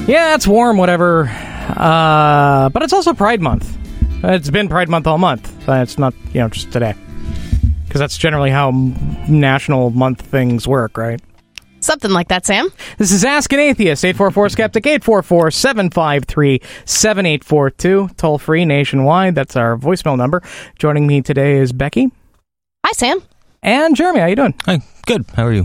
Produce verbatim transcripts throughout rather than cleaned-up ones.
Yeah, it's warm, whatever. Uh, but it's also Pride Month. It's been Pride Month all month. Uh, it's not, you know, just today. Because that's generally how national month things work, right? Something like that, Sam. This is Ask an Atheist, eight four four skeptic, eight four four, seven five three, seven eight four two. Toll free nationwide. That's our voicemail number. Joining me today is Becky. Hi, Sam. And Jeremy. How you doing? Hi. Good. How are you?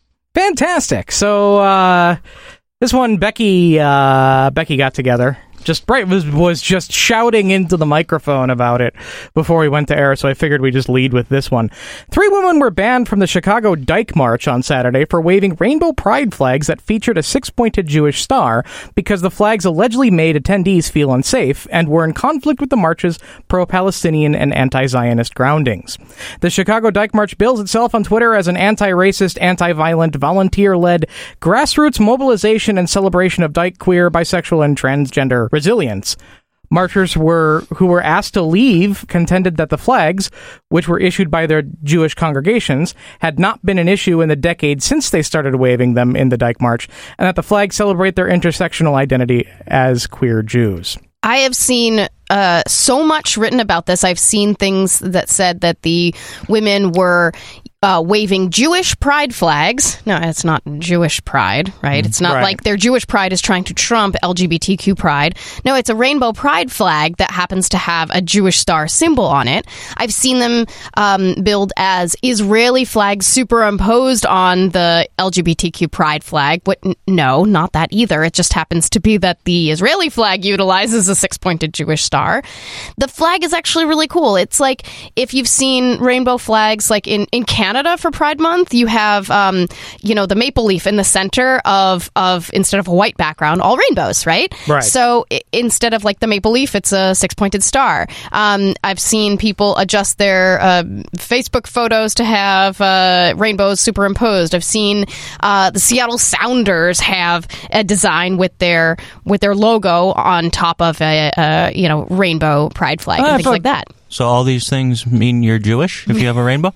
Fantastic. So, uh... This one, Becky uh, Becky got together. Just right was was just shouting into the microphone about it before we went to air, so I figured we'd just lead with this one. Three women were banned from the Chicago Dyke March on Saturday for waving rainbow pride flags that featured a six-pointed Jewish star because the flags allegedly made attendees feel unsafe and were in conflict with the march's pro-Palestinian and anti-Zionist groundings. The Chicago Dyke March bills itself on Twitter as an anti-racist, anti-violent, volunteer-led grassroots mobilization and celebration of dyke, queer, bisexual, and transgender resilience. Marchers were who were asked to leave contended that the flags, which were issued by their Jewish congregations, had not been an issue in the decade since they started waving them in the Dyke March, and that the flags celebrate their intersectional identity as queer Jews. I have seen uh, so much written about this. I've seen things that said that the women were Uh, waving Jewish pride flags. No, it's not Jewish pride, right? It's not right. like their Jewish pride is trying to trump L G B T Q pride. No, it's a rainbow pride flag that happens to have a Jewish star symbol on it. I've seen them um, billed as Israeli flags superimposed on the L G B T Q pride flag. But n- no, not that either. It just happens to be that the Israeli flag utilizes a six-pointed Jewish star. The flag is actually really cool. It's like if you've seen rainbow flags like in, in Canada, Canada for Pride Month, you have, um, you know, the maple leaf in the center of, of, instead of a white background, all rainbows, right? Right. So I- instead of like the maple leaf, it's a six-pointed star. Um, I've seen people adjust their uh, Facebook photos to have uh, rainbows superimposed. I've seen uh, the Seattle Sounders have a design with their with their logo on top of a, a you know, rainbow pride flag Uh, and things but- like that. So all these things mean you're Jewish if you have a rainbow?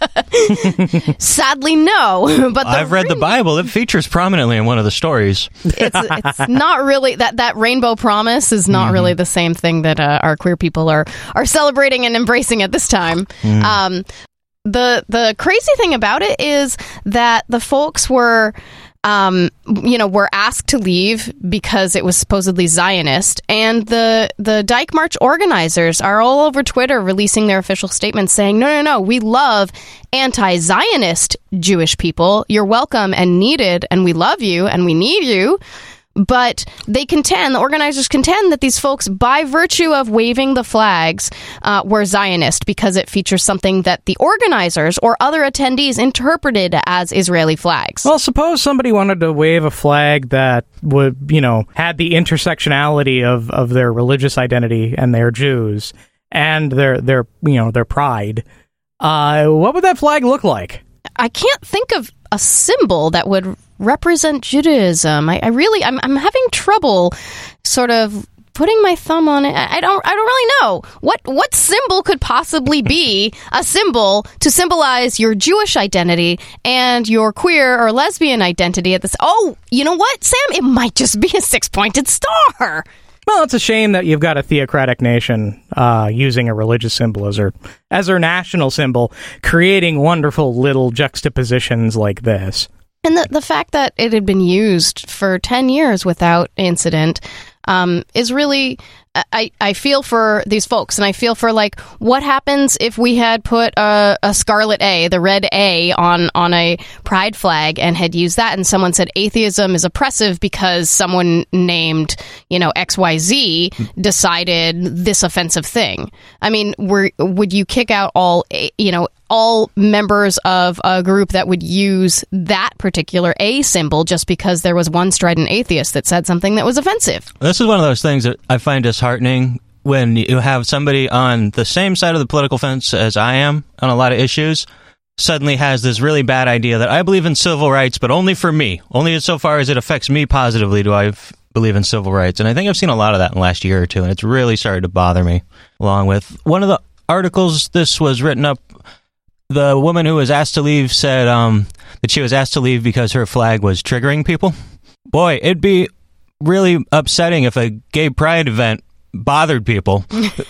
Sadly, no. But the I've read the Bible. It features prominently in one of the stories. it's, it's not really that that rainbow promise is not mm-hmm. really the same thing that uh, our queer people are are celebrating and embracing at this time. Mm. Um, the the crazy thing about it is that the folks were. Um, you know, were asked to leave because it was supposedly Zionist, and the the Dyke March organizers are all over Twitter releasing their official statements saying, no, no, no, we love anti-Zionist Jewish people. You're welcome and needed, and we love you, and we need you. But they contend, the organizers contend that these folks, by virtue of waving the flags, uh, were Zionist because it features something that the organizers or other attendees interpreted as Israeli flags. Well, suppose somebody wanted to wave a flag that would, you know, had the intersectionality of, of their religious identity and their Jews and their, their you know, their pride. Uh, what would that flag look like? I can't think of a symbol that would represent Judaism. I, I really, I'm, I'm having trouble sort of putting my thumb on it. I, I don't, I don't really know what what symbol could possibly be a symbol to symbolize your Jewish identity and your queer or lesbian identity at this. Oh, you know what, Sam? It might just be a six-pointed star. Well, it's a shame that you've got a theocratic nation uh, using a religious symbol as their, as their national symbol, creating wonderful little juxtapositions like this. And the, the fact that it had been used for ten years without incident um, is really... I, I feel for these folks, and I feel for, like, what happens if we had put a, a scarlet A, the red A, on, on a pride flag and had used that, and someone said atheism is oppressive because someone named, you know, X Y Z decided this offensive thing. I mean, were, would you kick out all, you know, all members of a group that would use that particular A symbol just because there was one strident atheist that said something that was offensive? This is one of those things that I find disheartening when you have somebody on the same side of the political fence as I am on a lot of issues suddenly has this really bad idea that I believe in civil rights, but only for me. Only insofar as it affects me positively do I f- believe in civil rights. And I think I've seen a lot of that in the last year or two, and it's really started to bother me. Along with one of the articles this was written up, the woman who was asked to leave said um, that she was asked to leave because her flag was triggering people. Boy, it'd be really upsetting if a gay pride event bothered people.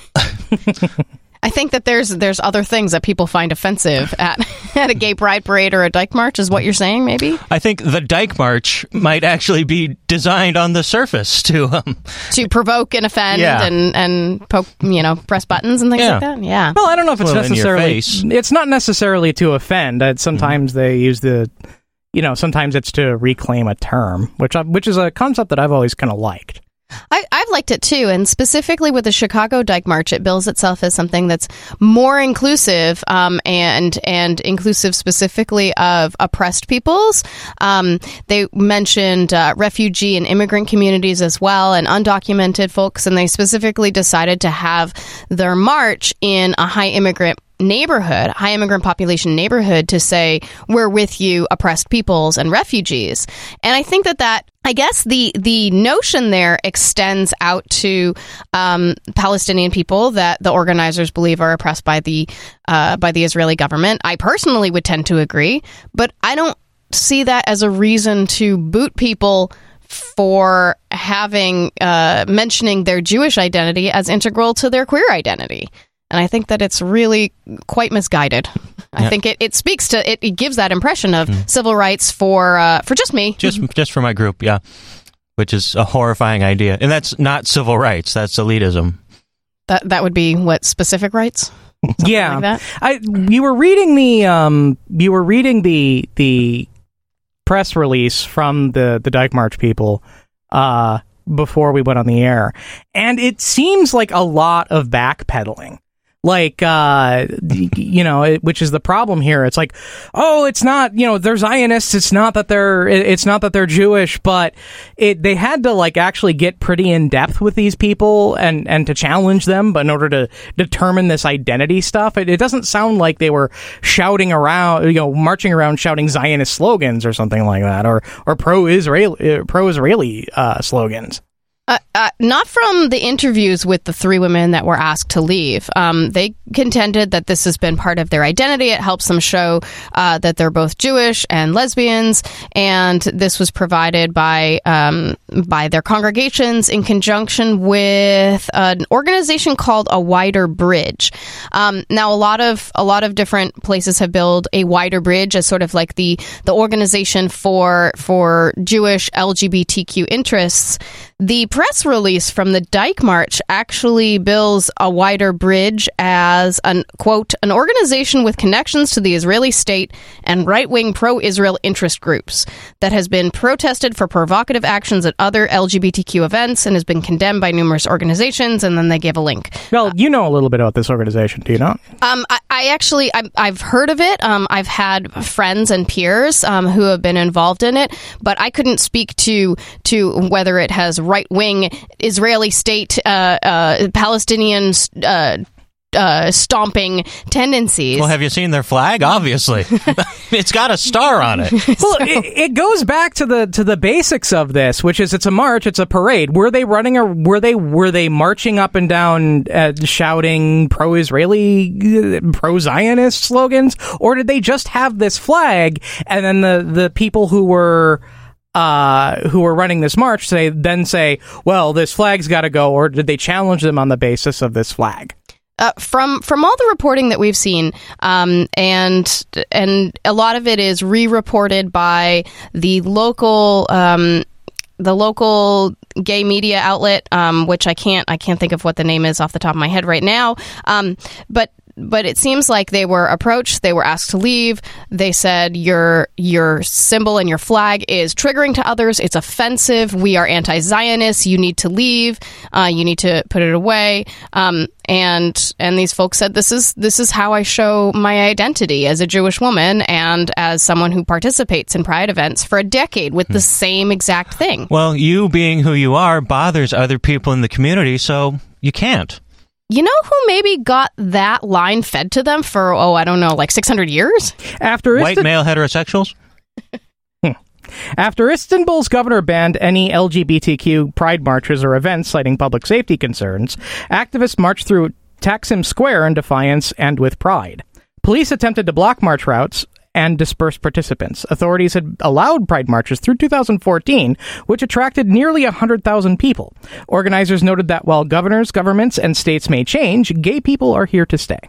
I think that there's there's other things that people find offensive at at a gay pride parade or a Dyke March, is what you're saying, maybe? I think the Dyke March might actually be designed on the surface to um, to provoke and offend yeah. and, and poke, you know, press buttons and things yeah. like that. Yeah. Well, I don't know if it's well, necessarily. It's not necessarily to offend. Uh, sometimes mm-hmm. they use the, you know, sometimes it's to reclaim a term, which I, which is a concept that I've always kind of liked. I, I've liked it too, and specifically with the Chicago Dyke March, it bills itself as something that's more inclusive, um, and and inclusive specifically of oppressed peoples. Um, they mentioned uh, refugee and immigrant communities as well, and undocumented folks, and they specifically decided to have their march in a high immigrant neighborhood, high immigrant population neighborhood, to say, we're with you, oppressed peoples and refugees. And I think that that, I guess the, the notion there extends out to um, Palestinian people that the organizers believe are oppressed by the, uh, by the Israeli government. I personally would tend to agree, but I don't see that as a reason to boot people for having, uh, mentioning their Jewish identity as integral to their queer identity. And I think that it's really quite misguided. I yeah. think it, it speaks to, it, it gives that impression of mm. civil rights for uh, for just me. Just just for my group, yeah. Which is a horrifying idea. And that's not civil rights, that's elitism. That that would be what, specific rights? Something yeah. like that? I you were reading the um you were reading the the press release from the, the Dyke March people uh before we went on the air. And it seems like a lot of backpedaling. Like, uh, you know, it, which is the problem here. It's like, oh, it's not, you know, they're Zionists. It's not that they're, it's not that they're Jewish, but it, they had to like actually get pretty in depth with these people and, and to challenge them, but in order to determine this identity stuff, it, it doesn't sound like they were shouting around, you know, marching around shouting Zionist slogans or something like that, or, or pro-Israeli, pro-Israeli, uh, slogans. Uh, uh, not from the interviews with the three women that were asked to leave. Um, they contended that this has been part of their identity. It helps them show uh, that they're both Jewish and lesbians, and this was provided by um, by their congregations in conjunction with an organization called A Wider Bridge. Um, now, a lot of a lot of different places have billed A Wider Bridge as sort of like the the organization for for Jewish L G B T Q interests. The press release from the Dyke March actually bills A Wider Bridge as an, quote, an organization with connections to the Israeli state and right-wing pro-Israel interest groups that has been protested for provocative actions at other L G B T Q events and has been condemned by numerous organizations, and then they give a link. Well, you know a little bit about this organization, do you not? Um, I, I actually, I, I've heard of it. Um, I've had friends and peers um, who have been involved in it, but I couldn't speak to to whether it has right-wing Israeli state, uh, uh, Palestinian uh, uh, stomping tendencies. Well, have you seen their flag? Obviously, it's got a star on it. Well, it, it goes back to the to the basics of this, which is it's a march, it's a parade. Were they running, or were they were they marching up and down, uh, shouting pro-Israeli, pro-Zionist slogans, or did they just have this flag and then the the people who were Uh, who were running this march say then say, well, this flag's got to go, or did they challenge them on the basis of this flag? Uh, from from all the reporting that we've seen, um, and and a lot of it is re-reported by the local um, the local gay media outlet, um, which I can't I can't think of what the name is off the top of my head right now, um, but. But it seems like they were approached, they were asked to leave. They said, your your symbol and your flag is triggering to others. It's offensive. We are anti-Zionists. You need to leave. Uh, you need to put it away. Um, and and these folks said, this is this is how I show my identity as a Jewish woman and as someone who participates in pride events for a decade with the same exact thing. Well, you being who you are bothers other people in the community, so you can't. You know who maybe got that line fed to them for, oh, I don't know, like six hundred years? After White Istan- male heterosexuals? After Istanbul's governor banned any L G B T Q pride marches or events citing public safety concerns, activists marched through Taksim Square in defiance and with pride. Police attempted to block march routes and dispersed participants. Authorities had allowed Pride marches through two thousand fourteen, which attracted nearly one hundred thousand people. Organizers noted that while governors, governments, and states may change, gay people are here to stay.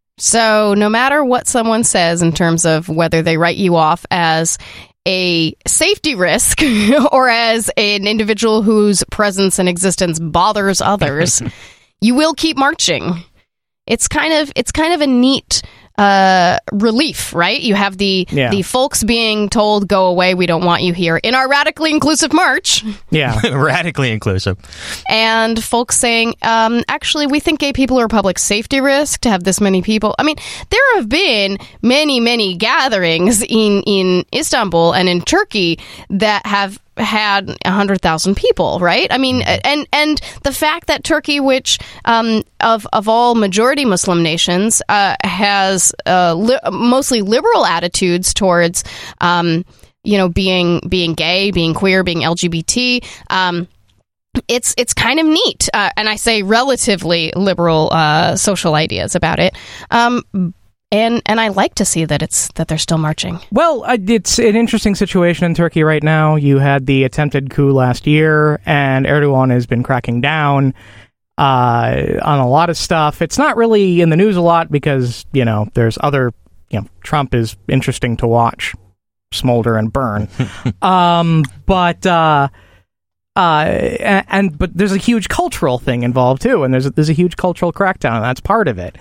So no matter what someone says in terms of whether they write you off as a safety risk or as an individual whose presence and existence bothers others, you will keep marching. It's kind of it's kind of a neat uh, relief, right? You have the Yeah. the folks being told, go away, we don't want you here in our radically inclusive march. Yeah. Radically inclusive. And folks saying, um, actually, we think gay people are a public safety risk to have this many people. I mean, there have been many, many gatherings in, in Istanbul and in Turkey that have had one hundred thousand people, right? I mean, and and the fact that Turkey, which um, of of all majority Muslim nations, uh, has uh, li- mostly liberal attitudes towards, um, you know, being being gay, being queer, being L G B T. Um, It's it's kind of neat, uh, and I say relatively liberal uh, social ideas about it. Um, And and I like to see that it's that they're still marching. Well, uh, it's an interesting situation in Turkey right now. You had the attempted coup last year, and Erdogan has been cracking down uh, on a lot of stuff. It's not really in the news a lot because, you know, there's other, you know, Trump is interesting to watch smolder and burn. um, but, uh, uh, and, and, but there's a huge cultural thing involved too, and there's a, there's a huge cultural crackdown, and that's part of it.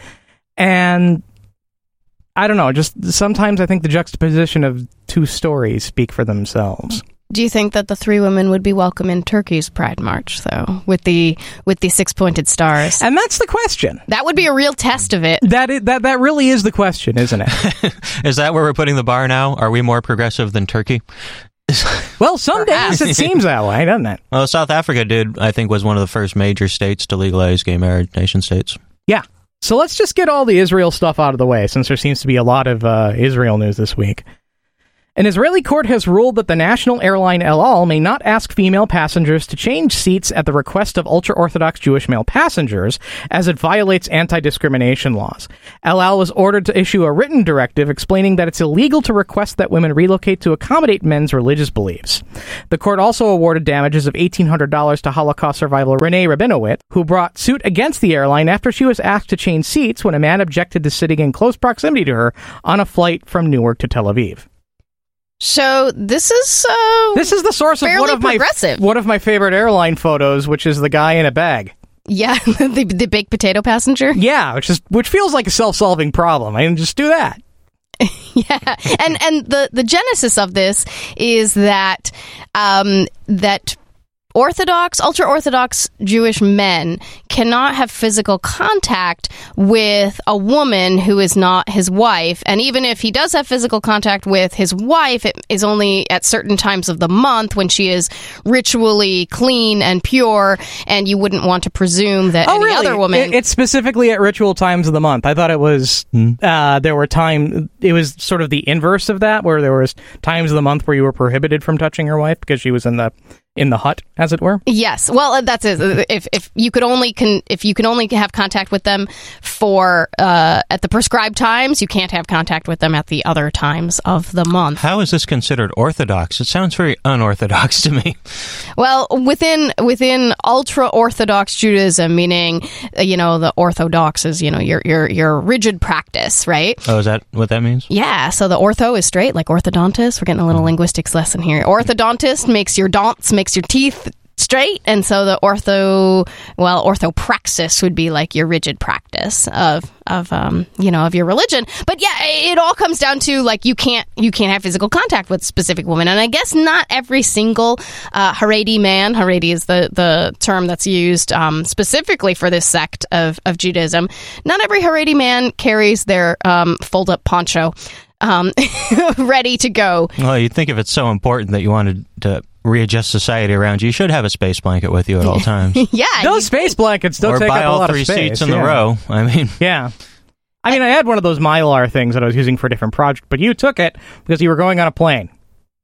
And I don't know, just sometimes I think the juxtaposition of two stories speak for themselves. Do you think that the three women would be welcome in Turkey's Pride March, though, with the with the six-pointed stars? And that's the question. That would be a real test of it. That is, that that really is the question, isn't it? Is that where we're putting the bar now? Are we more progressive than Turkey? Well, some days it seems that way, doesn't it? Well, South Africa did, I think, was one of the first major states to legalize gay marriage, nation states. Yeah. So let's just get all the Israel stuff out of the way, since there seems to be a lot of uh, Israel news this week. An Israeli court has ruled that the national airline El Al may not ask female passengers to change seats at the request of ultra-Orthodox Jewish male passengers, as it violates anti-discrimination laws. El Al was ordered to issue a written directive explaining that it's illegal to request that women relocate to accommodate men's religious beliefs. The court also awarded damages of eighteen hundred dollars to Holocaust survivor Renee Rabinowitz, who brought suit against the airline after she was asked to change seats when a man objected to sitting in close proximity to her on a flight from Newark to Tel Aviv. So this is uh, This is the source of one of my progressive. one of my favorite airline photos, which is the guy in a bag. Yeah, the the baked potato passenger. Yeah, which is which feels like a self-solving problem. I mean, just do that. Yeah, and and the the genesis of this is that um, that Orthodox, ultra-Orthodox Jewish men cannot have physical contact with a woman who is not his wife. And even if he does have physical contact with his wife, it is only at certain times of the month when she is ritually clean and pure, and you wouldn't want to presume that Oh, any really? other woman... It, it's specifically at ritual times of the month. I thought it was, Hmm. uh, there were time, it was sort of the inverse of that, where there was times of the month where you were prohibited from touching your wife because she was in the in the hut, as it were. Yes, well, that's it. If if you could only can if you can only have contact with them for uh, at the prescribed times, you can't have contact with them at the other times of the month. How is this considered orthodox? It sounds very unorthodox to me. Well, within within ultra Orthodox Judaism, meaning uh, you know the Orthodox is you know your your your rigid practice, right? Oh, is that what that means? Yeah, so the ortho is straight, like orthodontist. We're getting a little linguistics lesson here. Orthodontist makes your don'ts, makes your teeth straight, and so the ortho, well, orthopraxis would be like your rigid practice of of um you know of your religion. But yeah, it all comes down to like you can't you can't have physical contact with specific women, and I guess not every single uh, Haredi man. Haredi is the the term that's used um, specifically for this sect of of Judaism. Not every Haredi man carries their um, fold up poncho um, ready to go. Well, you'd think if it's so important that you wanted to readjust society around you, you should have a space blanket with you at all times. Yeah, Those you- space blankets don't or take buy up a all lot three of space. seats in yeah. the row. I mean, Yeah. I mean, I had one of those Mylar things that I was using for a different project, but you took it because you were going on a plane.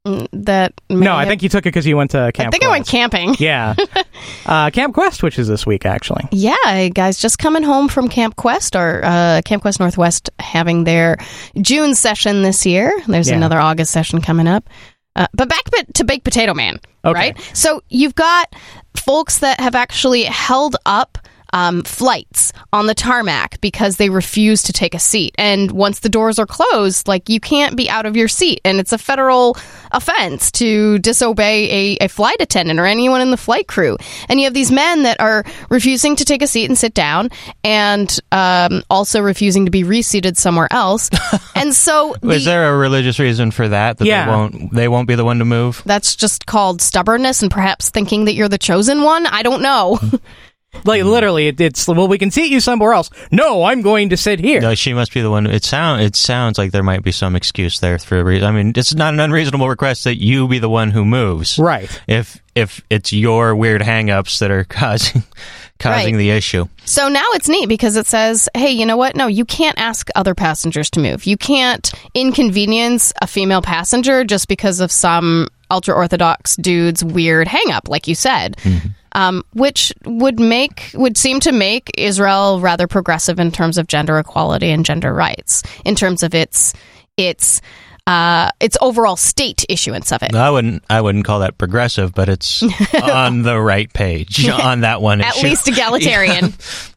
that may No, I have- think you took it because you went to Camp I think Quest. I went camping. Yeah. uh, Camp Quest, which is this week, actually. Yeah, guys, just coming home from Camp Quest, or uh, Camp Quest Northwest having their June session this year. There's Yeah. another August session coming up. Uh, but back to Baked Potato Man, Okay. right? So you've got folks that have actually held up um, flights on the tarmac because they refuse to take a seat. And once the doors are closed, like, you can't be out of your seat. And it's a federal offense to disobey a, a flight attendant or anyone in the flight crew. And you have these men that are refusing to take a seat and sit down, and um, also refusing to be reseated somewhere else. And so the, Is there a religious reason for that? That Yeah. they won't they won't be the one to move? that's just called stubbornness, and perhaps thinking that you're the chosen one. I don't know. Like, literally, it, it's, well, we can seat you somewhere else. No, I'm going to sit here. No, she must be the one. It sound it sounds like there might be some excuse there for a reason. I mean, it's not an unreasonable request that you be the one who moves. Right. If if it's your weird hang-ups that are causing causing Right. the issue. So now it's neat because it says, hey, you know what? No, you can't ask other passengers to move. You can't inconvenience a female passenger just because of some ultra-Orthodox dude's weird hang-up, like you said. Mm-hmm. Um, which would make would seem to make Israel rather progressive in terms of gender equality and gender rights, in terms of its its uh, its overall state issuance of it. I wouldn't I wouldn't call that progressive, but it's on the right page on that one At issue. least egalitarian.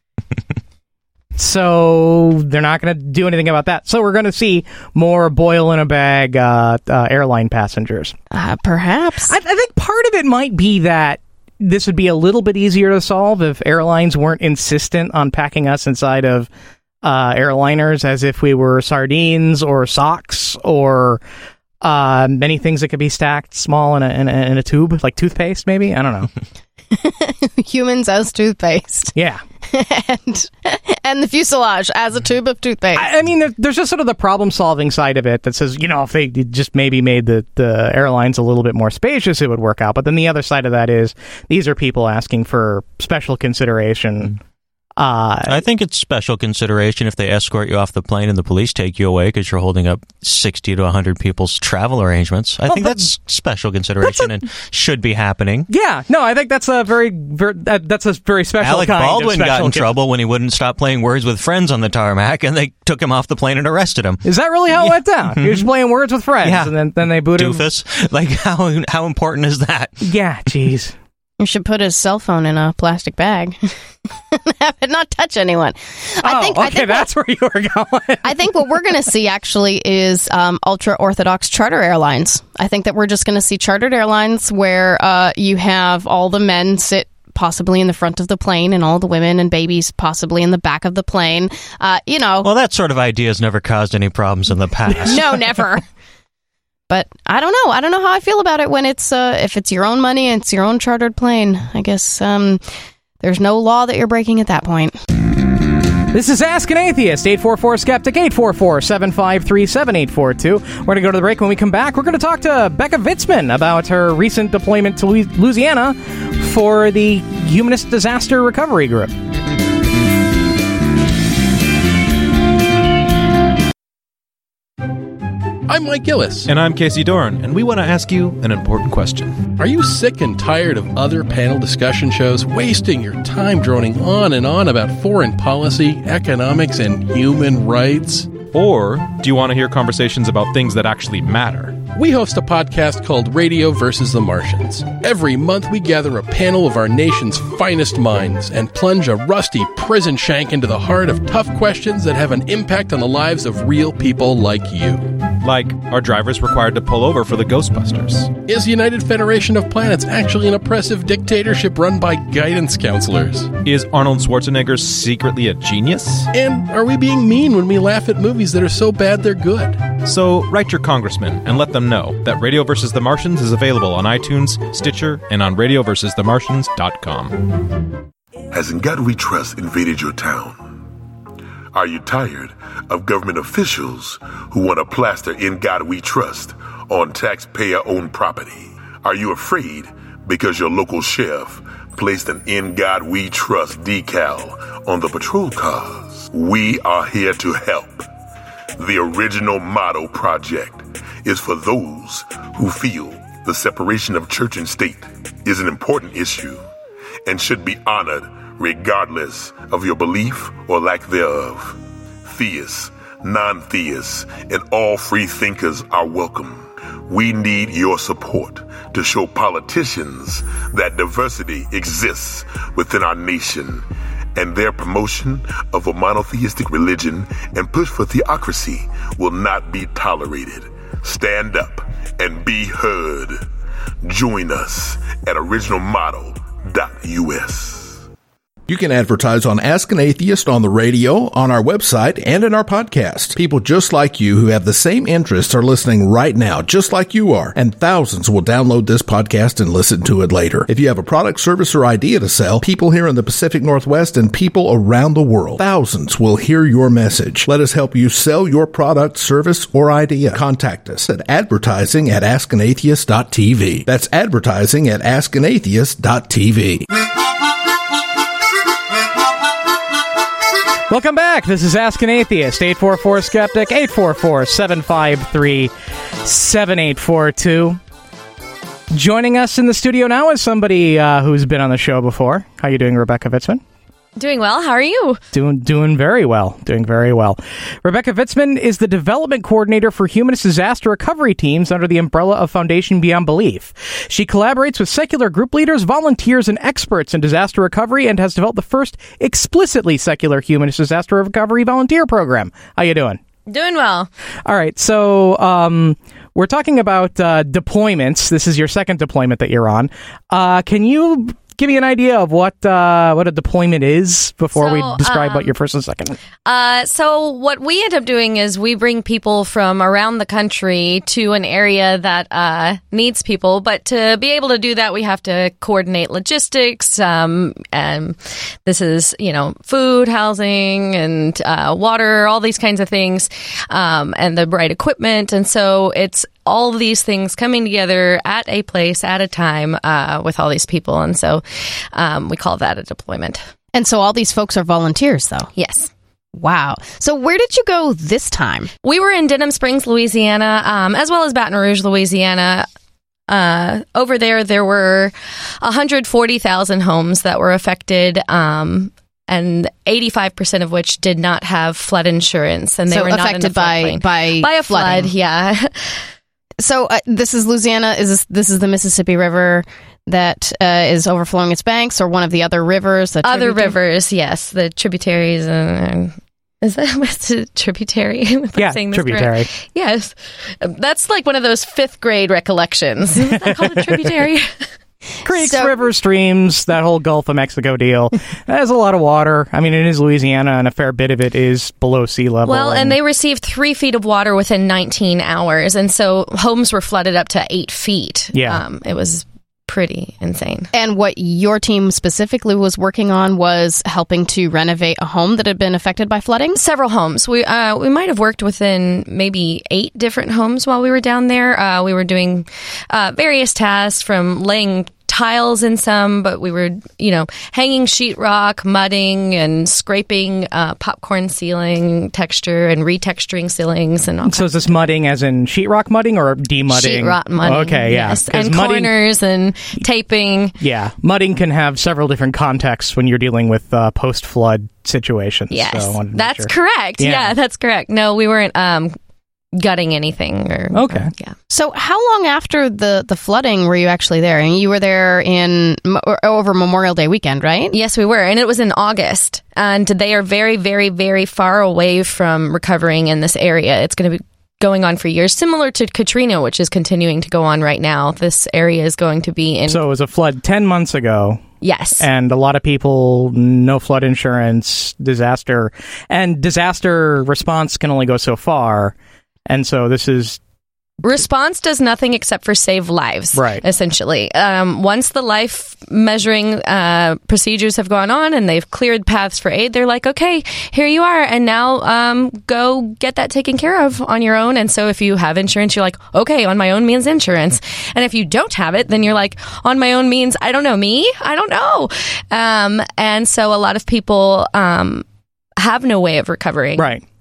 So they're not going to do anything about that. So we're going to see more boil in a bag uh, uh, airline passengers. Uh, perhaps. I, I think part of it might be that this would be a little bit easier to solve if airlines weren't insistent on packing us inside of uh, airliners as if we were sardines or socks or uh, many things that could be stacked small in a, in a in a tube, like toothpaste, maybe. I don't know. Humans as toothpaste. Yeah. and and the fuselage as a tube of toothpaste. I, I mean, there, there's just sort of the problem-solving side of it that says, you know, if they just maybe made the, the airlines a little bit more spacious, it would work out. But then the other side of that is these are people asking for special consideration. Uh, I think it's special consideration if they escort you off the plane and the police take you away because you're holding up sixty to one hundred people's travel arrangements. I Well, think but- that's special consideration and should be happening. yeah, no, I think that's a very, very that, that's a very special Alec kind Baldwin of got special in con- trouble when he wouldn't stop playing Words with Friends on the tarmac, and they took him off the plane and arrested him. Is that really how it went down? He was playing Words with Friends, Yeah. and then, then they booted him. Doofus. Like, how how important is that? Yeah, jeez. You should put his cell phone in a plastic bag. Have it not touch anyone. I oh, think, okay, I think that's where you were going. I think what we're going to see actually is um, ultra-Orthodox charter airlines. I think that we're just going to see chartered airlines where uh, you have all the men sit possibly in the front of the plane and all the women and babies possibly in the back of the plane. Uh, you know, Well, that sort of idea has never caused any problems in the past. no, never. But I don't know. I don't know how I feel about it when it's uh, if it's your own money and it's your own chartered plane. I guess um, there's no law that you're breaking at that point. This is Ask an Atheist, eight four four Skeptic, eight four four, seven five three, seven eight four two. We're going to go to the break. When we come back, we're going to talk to Becca Vitzman about her recent deployment to Louisiana for the Humanist Disaster Recovery Group. I'm Mike Gillis. And I'm Casey Dorn, and we want to ask you an important question. Are you sick and tired of other panel discussion shows wasting your time droning on and on about foreign policy, economics, and human rights? Or do you want to hear conversations about things that actually matter? We host a podcast called Radio versus the Martians. Every month we gather a panel of our nation's finest minds and plunge a rusty prison shank into the heart of tough questions that have an impact on the lives of real people like you. Like, are drivers required to pull over for the Ghostbusters? Is United Federation of Planets actually an oppressive dictatorship run by guidance counselors? Is Arnold Schwarzenegger secretly a genius? And are we being mean when we laugh at movies that are so bad they're good? So write your congressman and let them know that Radio versus the Martians is available on iTunes, Stitcher, and on radio versus the martians dot com. Has In God We Trust invaded your town? Are you tired of government officials who want to plaster In God We Trust on taxpayer-owned property? Are you afraid because your local sheriff placed an In God We Trust decal on the patrol cars? We are here to help. The Original Motto Project is for those who feel the separation of church and state is an important issue and should be honored regardless of your belief or lack thereof. Theists, non-theists, and all free thinkers are welcome. We need your support to show politicians that diversity exists within our nation, and their promotion of a monotheistic religion and push for theocracy will not be tolerated. Stand up and be heard. Join us at original model dot U S. You can advertise on Ask an Atheist on the radio, on our website, and in our podcast. People just like you who have the same interests are listening right now, just like you are, and thousands will download this podcast and listen to it later. If you have a product, service, or idea to sell, people here in the Pacific Northwest and people around the world, thousands will hear your message. Let us help you sell your product, service, or idea. Contact us at advertising at ask an atheist dot t v. That's advertising at ask an atheist dot t v. Welcome back. This is Ask an Atheist. eight four four Skeptic, eight four four, seven five three, seven eight four two. Joining us in the studio now is somebody uh, who's been on the show before. How you doing, Rebecca Vitzman? Doing well. How are you? Doing doing very well. Doing very well. Rebecca Vitzman is the development coordinator for humanist disaster recovery teams under the umbrella of Foundation Beyond Belief. She collaborates with secular group leaders, volunteers, and experts in disaster recovery and has developed the first explicitly secular humanist disaster recovery volunteer program. How you doing? Doing well. All right. So um, we're talking about uh, deployments. This is your second deployment that you're on. Uh, can you give me an idea of what uh, what a deployment is before So, we describe um, what your first and second? Uh, so what we end up doing is we bring people from around the country to an area that uh, needs people. But to be able to do that, we have to coordinate logistics. Um, and this is, you know, food, housing, and uh, water, all these kinds of things, um, and the right equipment. And so it's all of these things coming together at a place at a time uh, with all these people. And so um, we call that a deployment. And so all these folks are volunteers, though? Yes. Wow. So where did you go this time? We were in Denham Springs, Louisiana, um, as well as Baton Rouge, Louisiana. Uh, over there, there were one hundred forty thousand homes that were affected, um, and eighty-five percent of which did not have flood insurance. And they So were not affected in the by, floodplain. by, by a flooding. flood, yeah. So uh, this is Louisiana. Is this, this is the Mississippi River that uh, is overflowing its banks, or one of the other rivers? That Other tributary- rivers, yes. The tributaries. And, is that what's a tributary? Am I Yeah, saying this tributary. correct? Yes. That's like one of those fifth grade recollections. Is that called a tributary? Creeks, So- rivers, streams, that whole Gulf of Mexico deal. There's a lot of water. I mean, it is Louisiana, and a fair bit of it is below sea level. Well, and they received three feet of water within nineteen hours. And so homes were flooded up to eight feet. Yeah. Um, it was pretty insane. And what your team specifically was working on was helping to renovate a home that had been affected by flooding? Several homes. We uh, we might have worked within maybe eight different homes while we were down there. Uh, we were doing uh, various tasks, from laying tiles in some, but we were, you know, hanging sheetrock, mudding, and scraping uh, popcorn ceiling texture and retexturing ceilings and all. So is this mudding as in sheetrock mudding or demudding? Sheetrock mudding. Okay, yeah. Yes. 'Cause And mudding- corners and taping. Yeah, mudding can have several different contexts when you're dealing with uh, post-flood situations. Yes, so I wanted to make that's sure. correct. Yeah. Yeah. that's correct. No, we weren't um, gutting anything. Or Okay. or- yeah. So how long after the, the flooding were you actually there? And you were there in or over Memorial Day weekend, right? Yes, we were. And it was in August. And they are very, very, very far away from recovering in this area. It's going to be going on for years, similar to Katrina, which is continuing to go on right now. This area is going to be in... So it was a flood ten months ago. Yes. And a lot of people, no flood insurance, disaster. And disaster response can only go so far. And so this is... Response does nothing except for save lives, Right. essentially. Um, once the life measuring uh, procedures have gone on and they've cleared paths for aid, they're like, okay, here you are, and now um, go get that taken care of on your own. And so if you have insurance, you're like, okay, on my own means insurance. And if you don't have it, then you're like, on my own means, I don't know, me? I don't know. Um, and so a lot of people um, have no way of recovering. Right.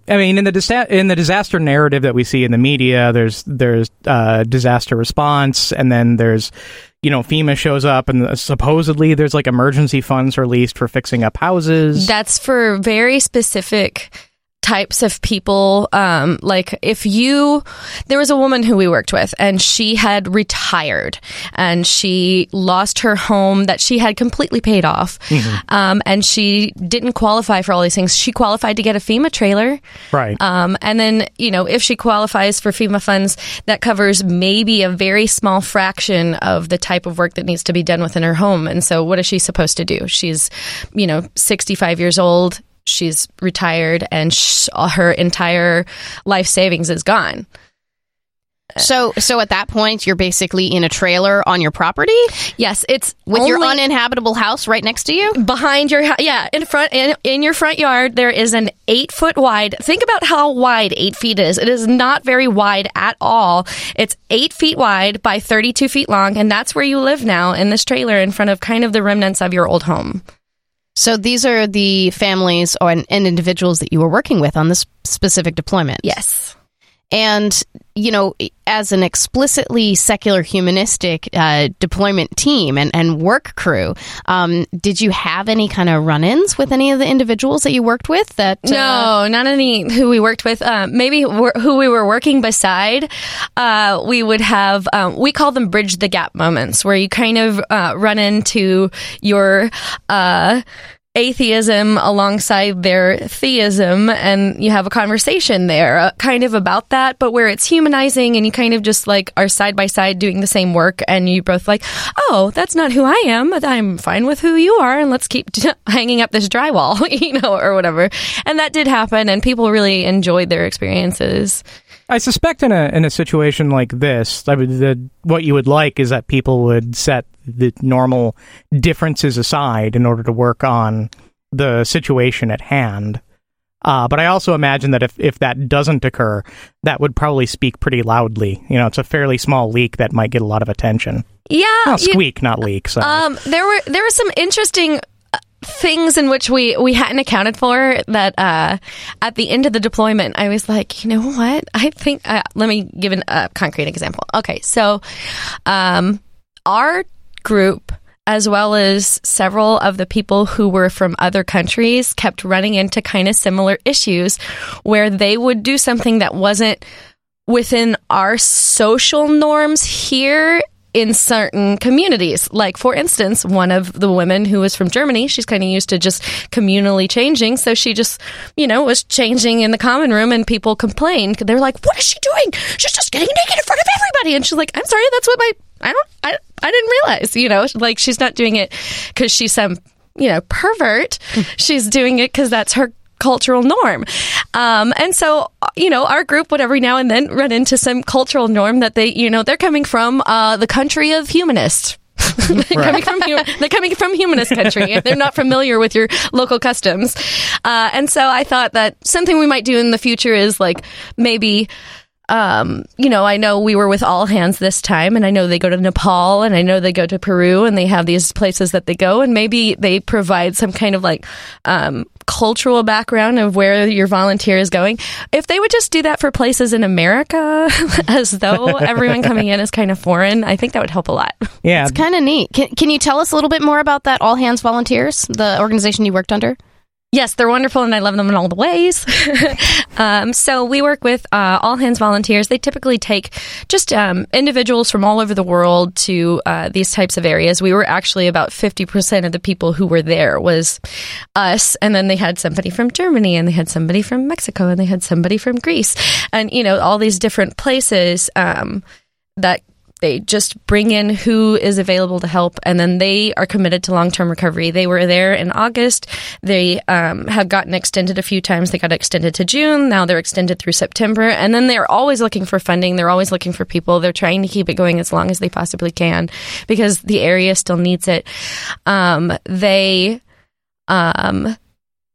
I mean, in the disa- in the disaster narrative that we see in the media, there's there's uh, disaster response, and then there's, you know, FEMA shows up, and supposedly there's like emergency funds released for fixing up houses. That's for very specific types of people. Um, like if you, there was a woman who we worked with, and she had retired, and she lost her home that she had completely paid off, mm-hmm. um, and she didn't qualify for all these things. She qualified to get a FEMA trailer, right? Um, and then, you know, if she qualifies for FEMA funds, that covers maybe a very small fraction of the type of work that needs to be done within her home. And so, what is she supposed to do? She's, you know, sixty-five years old. She's retired, and sh- her entire life savings is gone. So, so at that point, you're basically in a trailer on your property? Yes, it's with only your uninhabitable house right next to you? Behind your house, yeah, in front, in, in your front yard, there is an eight foot wide. Think about how wide eight feet is. It is not very wide at all. It's eight feet wide by thirty-two feet long, and that's where you live now, in this trailer in front of kind of the remnants of your old home. So these are the families or and individuals that you were working with on this specific deployment? Yes. And, you know, as an explicitly secular humanistic uh, deployment team and, and work crew, um, did you have any kind of run-ins with any of the individuals that you worked with? That uh, No, not any who we worked with. Uh, maybe who we were working beside. Uh, we would have, um, we call them bridge the gap moments, where you kind of uh, run into your uh atheism alongside their theism, and you have a conversation there uh, kind of about that, but where it's humanizing, and you kind of just like are side by side doing the same work, and you both like, oh, that's not who I am, I'm fine with who you are, and let's keep t- hanging up this drywall, you know, or whatever. And that did happen, and people really enjoyed their experiences. I suspect in a in a situation like this, I mean, the, what you would like is that people would set the normal differences aside in order to work on the situation at hand. Uh, but I also imagine that if, if that doesn't occur, that would probably speak pretty loudly. You know, it's a fairly small leak that might get a lot of attention. Yeah, well, squeak, you, not leak. Sorry. Um, there were there were some interesting things in which we, we hadn't accounted for that uh, at the end of the deployment, I was like, you know what? I think, uh, let me give a uh, concrete example. Okay, so um, our group, as well as several of the people who were from other countries, kept running into kind of similar issues where they would do something that wasn't within our social norms here in certain communities. Like, for instance, one of the women who was from Germany, she's kind of used to just communally changing, so she just, you know, was changing in the common room, and people complained. They're like, what is she doing? She's just getting naked in front of everybody. And she's like, I'm sorry, that's what my, I don't, I, I didn't realize, you know, like, she's not doing it because she's some, you know, pervert. She's doing it because that's her cultural norm. Um, and so, you know, our group would every now and then run into some cultural norm that they, you know, they're coming from uh, the country of humanists. they're, right. coming from, they're coming from humanist country, and they're not familiar with your local customs. Uh, and so I thought that something we might do in the future is like maybe... Um, you know, I know we were with All Hands this time, and I know they go to Nepal, and I know they go to Peru, and they have these places that they go, and maybe they provide some kind of like um, cultural background of where your volunteer is going. If they would just do that for places in America, as though everyone coming in is kind of foreign, I think that would help a lot. Yeah, it's kind of neat. Can, can you tell us a little bit more about that All Hands Volunteers, the organization you worked under? Yes, they're wonderful, and I love them in all the ways. um, so we work with uh, All Hands Volunteers. They typically take just um, individuals from all over the world to uh, these types of areas. We were actually about fifty percent of the people who were there was us, and then they had somebody from Germany, and they had somebody from Mexico, and they had somebody from Greece, and, you know, all these different places um, that they just bring in who is available to help, and then they are committed to long-term recovery. They were there in August. They um, have gotten extended a few times. They got extended to June. Now they're extended through September. And then they're always looking for funding. They're always looking for people. They're trying to keep it going as long as they possibly can because the area still needs it. Um, they... Um,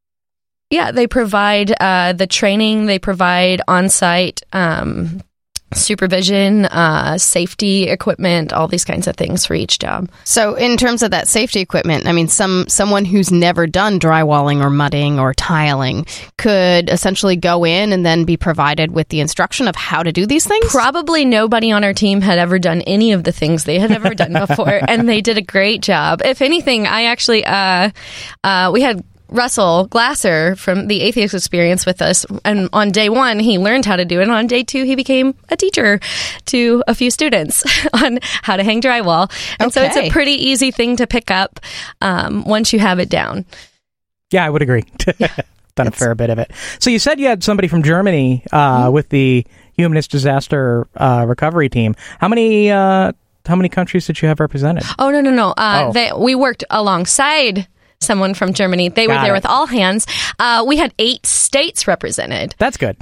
Yeah, they provide uh, the training. They provide on-site um, supervision, uh, safety equipment, all these kinds of things for each job. So in terms of that safety equipment, I mean, some someone who's never done drywalling or mudding or tiling could essentially go in and then be provided with the instruction of how to do these things? Probably nobody on our team had ever done any of the things they had ever done before, and they did a great job. If anything, I actually, uh, uh, we had Russell Glasser from the Atheist Experience with us, and on day one he learned how to do it, and on day two he became a teacher to a few students on how to hang drywall. And Okay. so it's a pretty easy thing to pick up um, once you have it down. Yeah, I would agree. Done a fair bit of it. So you said you had somebody from Germany uh, mm-hmm. with the Humanist Disaster uh, Recovery Team. How many uh, how many countries did you have represented? Oh, no, no, no. Uh, Oh. they, we worked alongside someone from Germany. They Got were there it. with all hands. Uh, we had eight states represented. That's good.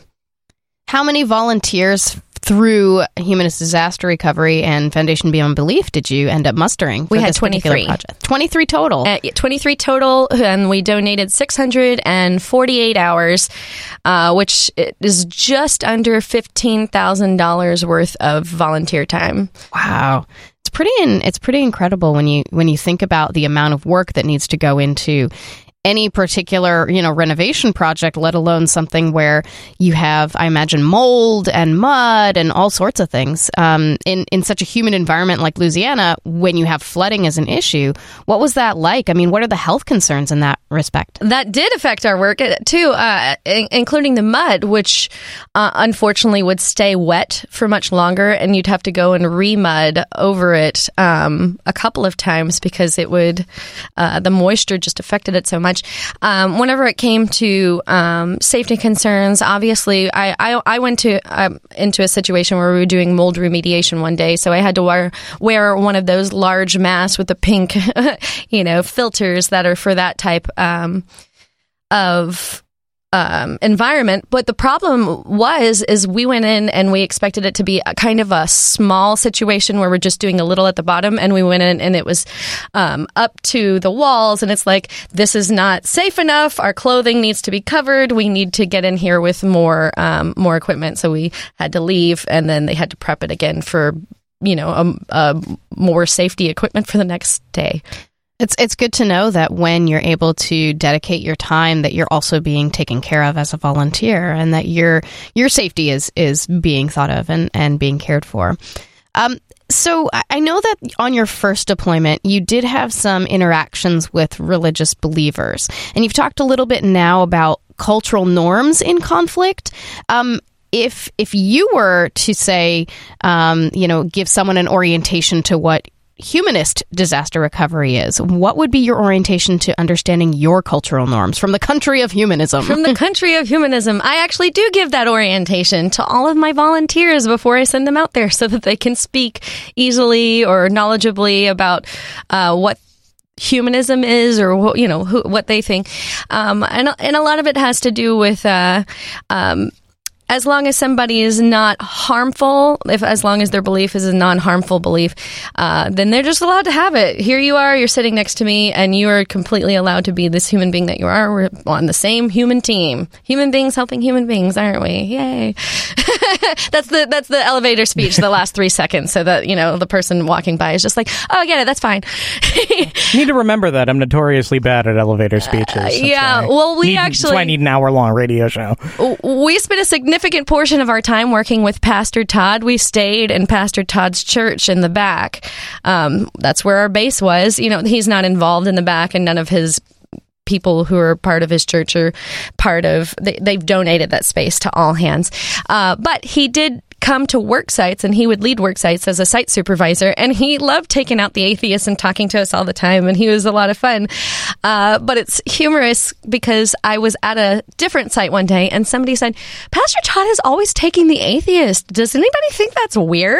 How many volunteers through Humanist Disaster Recovery and Foundation Beyond Belief did you end up mustering for We had this particular twenty-three. project? twenty-three total. Uh, twenty-three total, and we donated six hundred forty-eight hours, uh, which is just under fifteen thousand dollars worth of volunteer time. Wow. It's pretty in, it's pretty incredible when you when you think about the amount of work that needs to go into any particular, you know, renovation project, let alone something where you have, I imagine, mold and mud and all sorts of things. Um, in, in such a humid environment like Louisiana, when you have flooding as an issue, what was that like? I mean, what are the health concerns in that respect? That did affect our work uh, too, uh, in- including the mud, which uh, unfortunately would stay wet for much longer, and you'd have to go and re-mud over it um, a couple of times because it would, uh, the moisture just affected it so much. Um, whenever it came to um, safety concerns, obviously, I, I, I went to um, into a situation where we were doing mold remediation one day, so I had to wear wear one of those large masks with the pink, you know, filters that are for that type um, of um, environment. But the problem was, is we went in and we expected it to be a kind of a small situation where we're just doing a little at the bottom, and we went in and it was um, up to the walls, and it's like, this is not safe enough. Our clothing needs to be covered. We need to get in here with more um, more equipment. So we had to leave, and then they had to prep it again for, you know, a, a more safety equipment for the next day. It's it's good to know that when you're able to dedicate your time, that you're also being taken care of as a volunteer, and that your your safety is is being thought of and, and being cared for. Um, so I I know that on your first deployment, you did have some interactions with religious believers, and you've talked a little bit now about cultural norms in conflict. Um, if if you were to say, um, you know, give someone an orientation to what humanist disaster recovery is, what would be your orientation to understanding your cultural norms from the country of humanism? From the country of humanism, I actually do give that orientation to all of my volunteers before I send them out there so that they can speak easily or knowledgeably about uh, what humanism is, or you know who, what they think, um, and and a lot of it has to do with uh, um, as long as somebody is not harmful, if as long as their belief is a non-harmful belief, uh, then they're just allowed to have it. Here you are, you're sitting next to me, and you are completely allowed to be this human being that you are. We're on the same human team. Human beings helping human beings, aren't we? Yay. that's the that's the elevator speech, the last three seconds, so that, you know, the person walking by is just like, oh, I get it, that's fine. You need to remember that. I'm notoriously bad at elevator speeches. That's yeah, why I well, we need, actually... That's why I need an hour-long radio show. We spent a significant portion of our time working with Pastor Todd. We stayed in Pastor Todd's church in the back. Um, that's where our base was. You know, he's not involved in the back, and none of his people who are part of his church are part of, they, they've donated that space to all hands. Uh, but he did come to work sites, and he would lead work sites as a site supervisor, and he loved taking out the atheists and talking to us all the time, and he was a lot of fun. Uh, but it's humorous because I was at a different site one day, and somebody said, Pastor Todd is always taking the atheist. Does anybody think that's weird?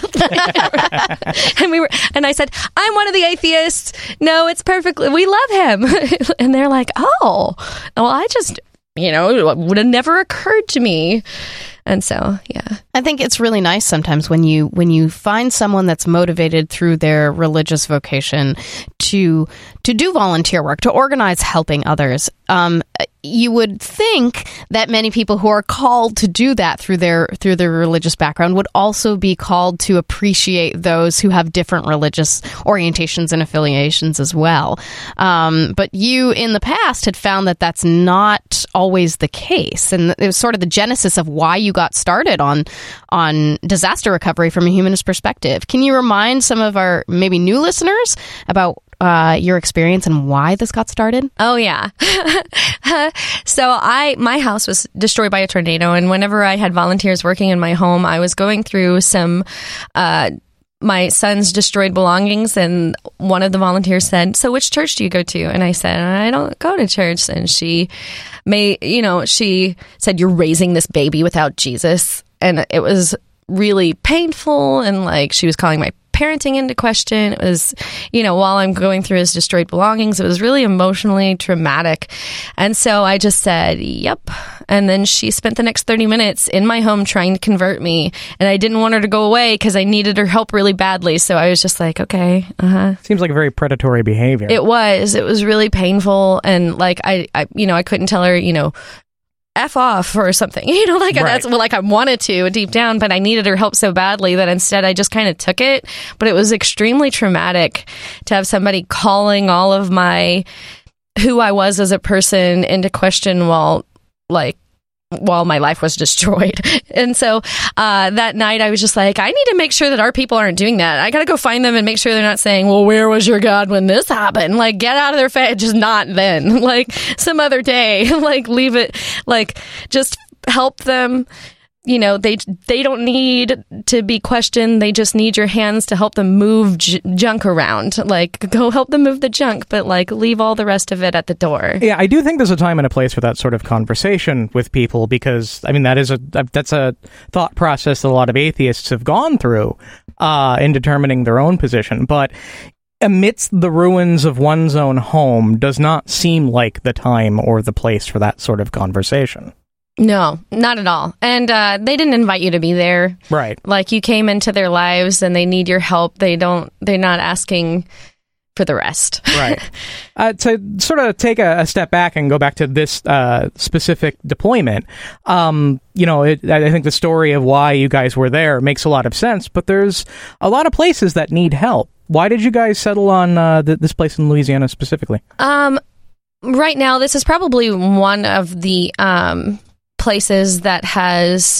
and we were, and I said, I'm one of the atheists. No, it's perfectly, we love him. And they're like, oh, well, I just, you know, it would have never occurred to me. And so, yeah. I think it's really nice sometimes when you when you find someone that's motivated through their religious vocation to to do volunteer work, to organize helping others. Um, you would think that many people who are called to do that through their through their religious background would also be called to appreciate those who have different religious orientations and affiliations as well. Um, but you, in the past, had found that that's not always the case, and it was sort of the genesis of why you got started on on disaster recovery from a humanist perspective. Can you remind some of our maybe new listeners about Uh, your experience and why this got started? Oh, yeah. So I, my house was destroyed by a tornado, and whenever I had volunteers working in my home, I was going through some, uh, my son's destroyed belongings, and one of the volunteers said, "So which church do you go to?" And I said, "I don't go to church." And she may, you know, she said, "You're raising this baby without Jesus." And it was really painful, and like she was calling my parenting into question. It was, you know, while I'm going through his destroyed belongings, it was really emotionally traumatic. And so I just said, yep. And then she spent the next thirty minutes in my home trying to convert me. And I didn't want her to go away because I needed her help really badly. So I was just like, okay, uh-huh. Seems like a very predatory behavior. It was. It was really painful. And like, I, I you know, I couldn't tell her, you know, F off or something, you know, like right. that's well, like I wanted to deep down, but I needed her help so badly that instead I just kind of took it. But it was extremely traumatic to have somebody calling all of my, who I was as a person into question while like, while my life was destroyed. And so uh, that night I was just like, I need to make sure that our people aren't doing that. I got to go find them and make sure they're not saying, well, where was your God when this happened? Like, get out of their face. Just not then. Like, some other day. Like, leave it. Like, just help them. You know, they they don't need to be questioned. They just need your hands to help them move j- junk around. Like, go help them move the junk, but like leave all the rest of it at the door. Yeah, I do think there's a time and a place for that sort of conversation with people because, I mean, that is a that's a thought process that a lot of atheists have gone through uh, in determining their own position. But amidst the ruins of one's own home does not seem like the time or the place for that sort of conversation. No, not at all. And uh, they didn't invite you to be there. Right. Like, you came into their lives and they need your help. They don't, they're not asking for the rest. Right. Uh, to sort of take a, a step back and go back to this uh, specific deployment, um, you know, it, I think the story of why you guys were there makes a lot of sense, but there's a lot of places that need help. Why did you guys settle on uh, th- this place in Louisiana specifically? Um, right now, this is probably one of the... Um, places that has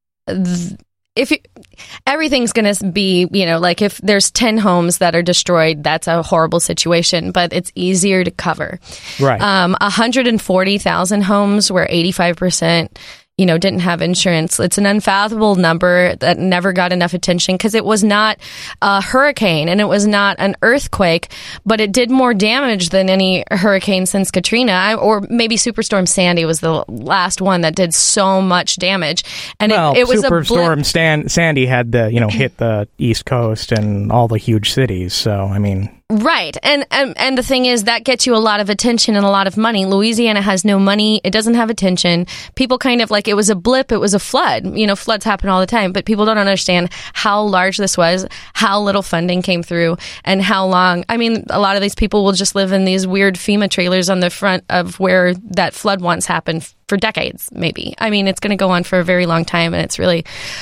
th- if you, everything's going to be, you know, like if there's ten homes that are destroyed, that's a horrible situation, but it's easier to cover. Right. Um, one hundred forty thousand homes where eighty-five percent, you know, didn't have insurance. It's an unfathomable number that never got enough attention because it was not a hurricane and it was not an earthquake, but it did more damage than any hurricane since Katrina, or maybe Superstorm Sandy was the last one that did so much damage. And well, it, it was Superstorm a Stan- Sandy had the, you know, hit the East Coast and all the huge cities. So, I mean... Right. And, and and the thing is, that gets you a lot of attention and a lot of money. Louisiana has no money. It doesn't have attention. People kind of like, it was a blip. It was a flood. You know, floods happen all the time, but people don't understand how large this was, how little funding came through, and how long. I mean, a lot of these people will just live in these weird FEMA trailers on the front of where that flood once happened for decades, maybe. I mean, it's going to go on for a very long time, and it's really,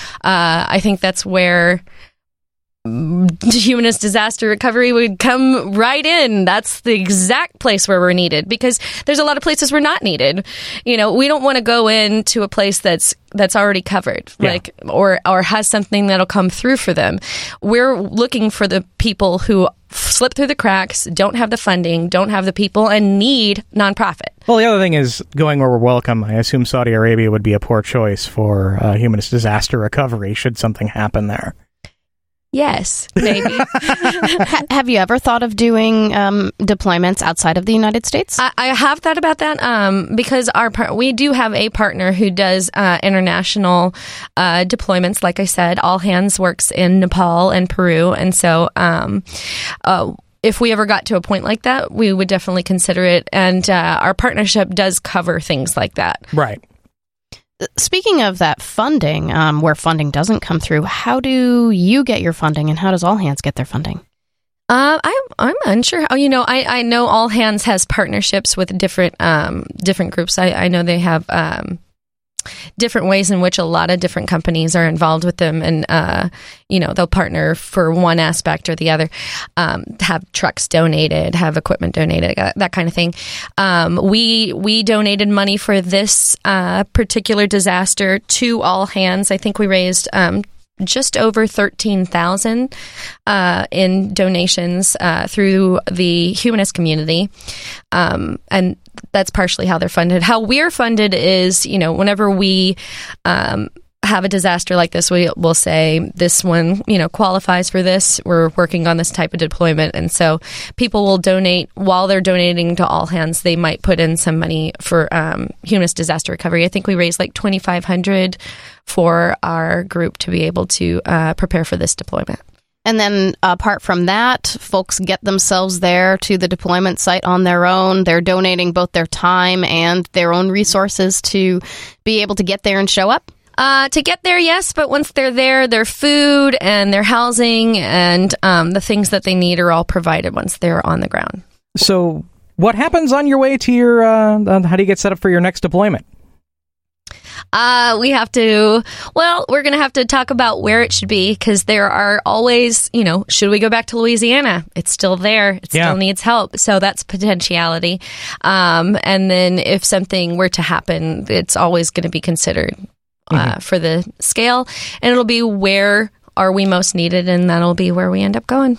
uh, I think that's where... humanist disaster recovery would come right in. That's the exact place where we're needed, because there's a lot of places we're not needed. You know, we don't want to go into a place that's that's already covered, yeah. like or or has something that'll come through for them. We're looking for the people who slip through the cracks, don't have the funding, don't have the people, and need nonprofit. Well, the other thing is going where we're welcome. I assume Saudi Arabia would be a poor choice for uh, humanist disaster recovery should something happen there. Yes, maybe. ha- have you ever thought of doing um, deployments outside of the United States? I, I have thought about that um, because our par- we do have a partner who does uh, international uh, deployments. Like I said, All Hands works in Nepal and Peru, and so um, uh, if we ever got to a point like that, we would definitely consider it. And uh, our partnership does cover things like that. Right. Speaking of that funding, um, where funding doesn't come through, how do you get your funding and how does All Hands get their funding? Uh, I'm I'm unsure. Oh, you know, I, I know All Hands has partnerships with different um different groups. I, I know they have um different ways in which a lot of different companies are involved with them, and uh you know, they'll partner for one aspect or the other. Um, have trucks donated, have equipment donated, that kind of thing. Um, we we donated money for this uh particular disaster to All Hands. I think we raised um. just over thirteen thousand uh, in donations uh, through the humanist community. Um, and that's partially how they're funded. How we're funded is, you know, whenever we um, have a disaster like this, we will say this one, you know, qualifies for this. We're working on this type of deployment. And so people will donate while they're donating to All Hands. They might put in some money for um, humanist disaster recovery. I think we raised like twenty-five hundred dollars for our group to be able to uh, prepare for this deployment. And then apart from that, folks get themselves there to the deployment site on their own. They're donating both their time and their own resources to be able to get there and show up. Uh, to get there, yes, but once they're there, their food and their housing and um, the things that they need are all provided once they're on the ground. So what happens on your way to your, uh, how do you get set up for your next deployment? Uh, we have to, well, we're going to have to talk about where it should be, because there are always, you know, should we go back to Louisiana? It's still there. It yeah. still needs help. So that's potentiality. Um, and then if something were to happen, it's always going to be considered uh, mm-hmm. for the scale. And it'll be where are we most needed, and that'll be where we end up going.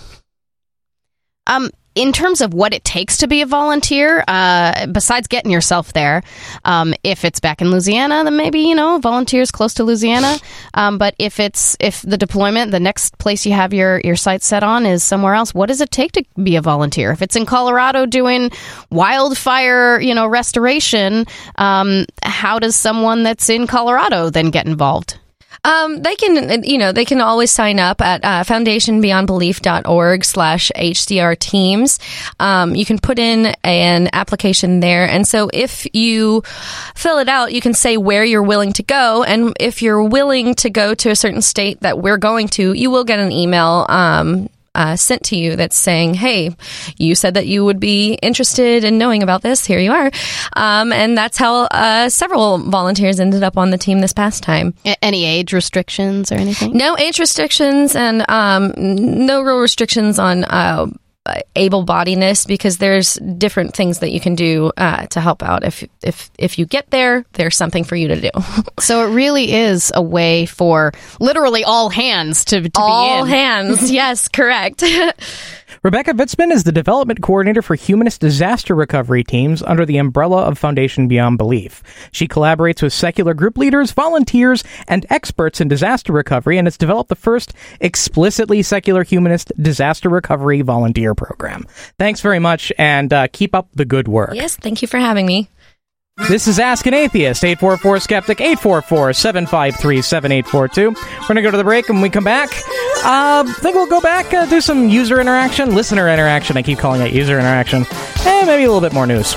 Um, in terms of what it takes to be a volunteer, uh, besides getting yourself there, um, if it's back in Louisiana, then maybe, you know, volunteers close to Louisiana. Um, but if it's if the deployment, the next place you have your, your sights set on is somewhere else, what does it take to be a volunteer? If it's in Colorado doing wildfire, you know, restoration, um, how does someone that's in Colorado then get involved? Um, they can, you know, they can always sign up at uh, foundationbeyondbelief.org slash HDR teams. Um, you can put in an application there. And so if you fill it out, you can say where you're willing to go. And if you're willing to go to a certain state that we're going to, you will get an email um Uh, sent to you that's saying, hey, you said that you would be interested in knowing about this. Here you are. Um, and that's how uh, several volunteers ended up on the team this past time. A- any age restrictions or anything? No age restrictions, and um, no real restrictions on uh, able-bodiedness, because there's different things that you can do uh, to help out. If if if you get there, there's something for you to do. So it really is a way for literally all hands to, to all be in. All hands, yes, correct. Rebecca Vitzman is the development coordinator for humanist disaster recovery teams under the umbrella of Foundation Beyond Belief. She collaborates with secular group leaders, volunteers, and experts in disaster recovery, and has developed the first explicitly secular humanist disaster recovery volunteer program. Thanks very much, and uh, keep up the good work. Yes, thank you for having me. This is Ask an Atheist, eight four four Skeptic, eight four four, seven five three, seven eight four two. We're going to go to the break, and when we come back, uh, I think we'll go back, uh, do some user interaction, listener interaction. I keep calling it user interaction. And maybe a little bit more news.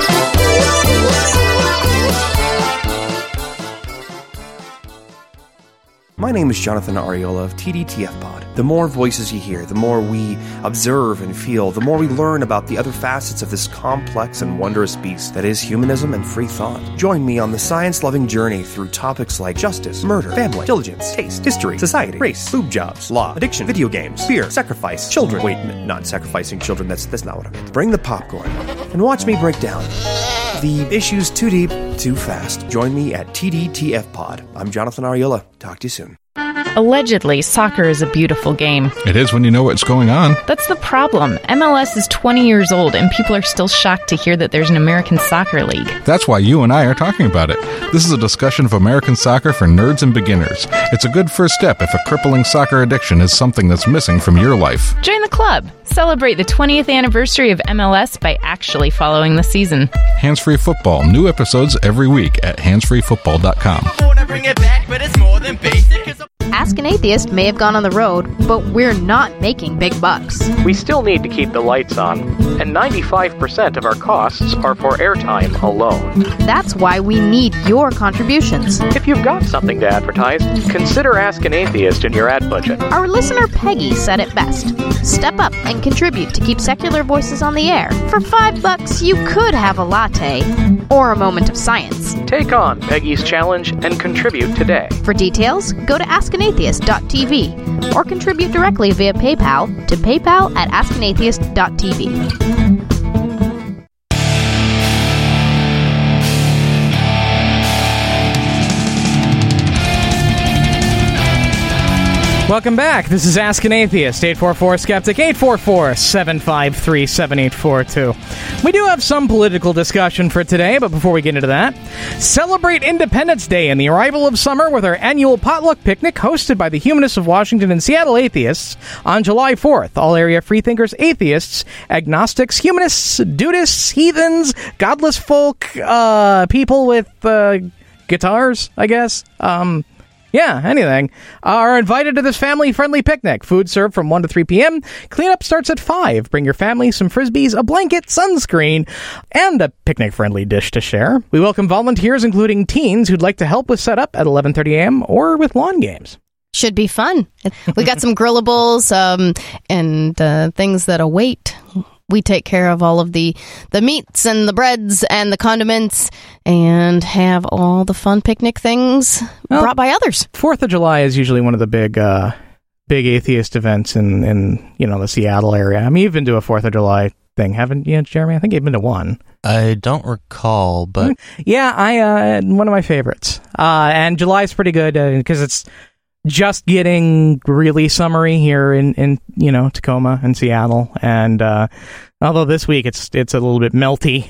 My name is Jonathan Ariola of T D T F Pod. The more voices you hear, the more we observe and feel, the more we learn about the other facets of this complex and wondrous beast that is humanism and free thought. Join me on the science-loving journey through topics like justice, murder, family, diligence, taste, history, society, race, boob jobs, law, addiction, video games, fear, sacrifice, children. Wait, n- not sacrificing children, that's, that's not what I meant. Bring the popcorn and watch me break down the issues too deep, too fast. Join me at T D T F Pod. I'm Jonathan Ariola. Talk to you soon. Allegedly, soccer is a beautiful game. It is when you know what's going on. That's the problem. M L S is twenty years old, and people are still shocked to hear that there's an American Soccer League. That's why you and I are talking about it. This is a discussion of American soccer for nerds and beginners. It's a good first step if a crippling soccer addiction is something that's missing from your life. Join the club. Celebrate the twentieth anniversary of M L S by actually following the season. Hands-Free Football. New episodes every week at hands free football dot com. Bring it back, but it's more than basic. Ask Ask an Atheist may have gone on the road, but we're not making big bucks. We still need to keep the lights on, and ninety-five percent of our costs are for airtime alone. That's why we need your contributions. If you've got something to advertise, consider Ask an Atheist in your ad budget. Our listener Peggy said it best. Step up and contribute to keep secular voices on the air. For five bucks, you could have a latte or a moment of science. Take on Peggy's challenge and contribute today. For details, go to ask an atheist dot t v or contribute directly via PayPal to paypal at ask an atheist dot t v. Welcome back. This is Ask an Atheist, eight four four Skeptic, eight four four, seven five three, seven eight four two. We do have some political discussion for today, but before we get into that, celebrate Independence Day and the arrival of summer with our annual potluck picnic hosted by the Humanists of Washington and Seattle Atheists on July fourth. All area freethinkers, atheists, agnostics, humanists, dudists, heathens, godless folk, uh, people with uh, guitars, I guess, um... Yeah, anything, are invited to this family-friendly picnic. Food served from one to three p.m. Cleanup starts at five. Bring your family some Frisbees, a blanket, sunscreen, and a picnic-friendly dish to share. We welcome volunteers, including teens, who'd like to help with setup at eleven thirty a.m. or with lawn games. Should be fun. We got some grillables um, and uh, things that await. We take care of all of the, the meats and the breads and the condiments and have all the fun picnic things well, brought by others. Fourth of July is usually one of the big uh, big atheist events in, in you know the Seattle area. I mean, you've been to a Fourth of July thing, haven't you, Jeremy? I think you've been to one. I don't recall, but... Yeah, I uh, one of my favorites. Uh, and July's pretty good because uh, it's just getting really summery here in, in you know Tacoma and Seattle, and uh, although this week it's it's a little bit melty.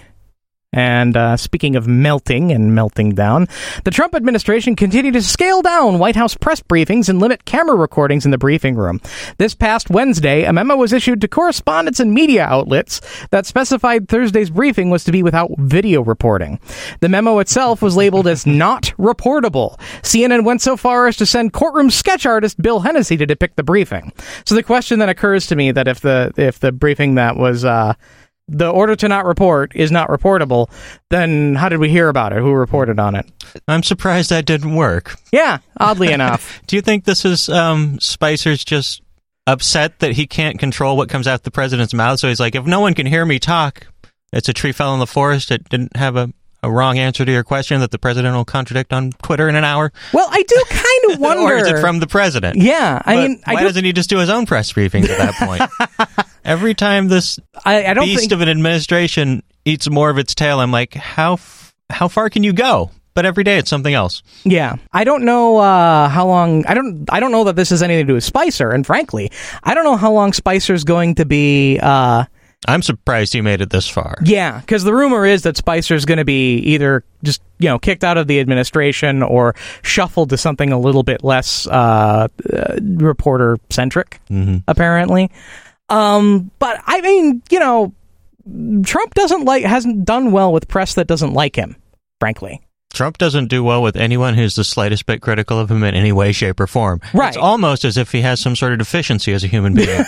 And uh, speaking of melting and melting down, the Trump administration continued to scale down White House press briefings and limit camera recordings in the briefing room. This past Wednesday, a memo was issued to correspondents and media outlets that specified Thursday's briefing was to be without video reporting. The memo itself was labeled as not reportable. C N N went so far as to send courtroom sketch artist Bill Hennessy to depict the briefing. So the question then occurs to me that if the if the briefing that was uh, the order to not report is not reportable, then how did we hear about it? Who reported on it? I'm surprised that didn't work. Yeah, oddly enough. Do you think this is um, Spicer's just upset that he can't control what comes out the president's mouth? So he's like, if no one can hear me talk, it's a tree fell in the forest. It didn't have a, a wrong answer to your question that the president will contradict on Twitter in an hour. Well, I do kind of wonder. Or is it from the president? Yeah, I but mean, why I do... doesn't he just do his own press briefings at that point? Every time this I, I don't beast think... of an administration eats more of its tail, I'm like, how f- how far can you go? But every day it's something else. Yeah, I don't know uh, how long. I don't. I don't know that this has anything to do with Spicer. And frankly, I don't know how long Spicer's going to be. Uh, I'm surprised he made it this far. Yeah, because the rumor is that Spicer's going to be either just you know kicked out of the administration or shuffled to something a little bit less uh, uh, reporter centric. Mm-hmm. Apparently. Um, but I mean, you know, Trump doesn't like hasn't done well with press that doesn't like him, frankly. Trump doesn't do well with anyone who's the slightest bit critical of him in any way, shape, or form. Right. It's almost as if he has some sort of deficiency as a human being.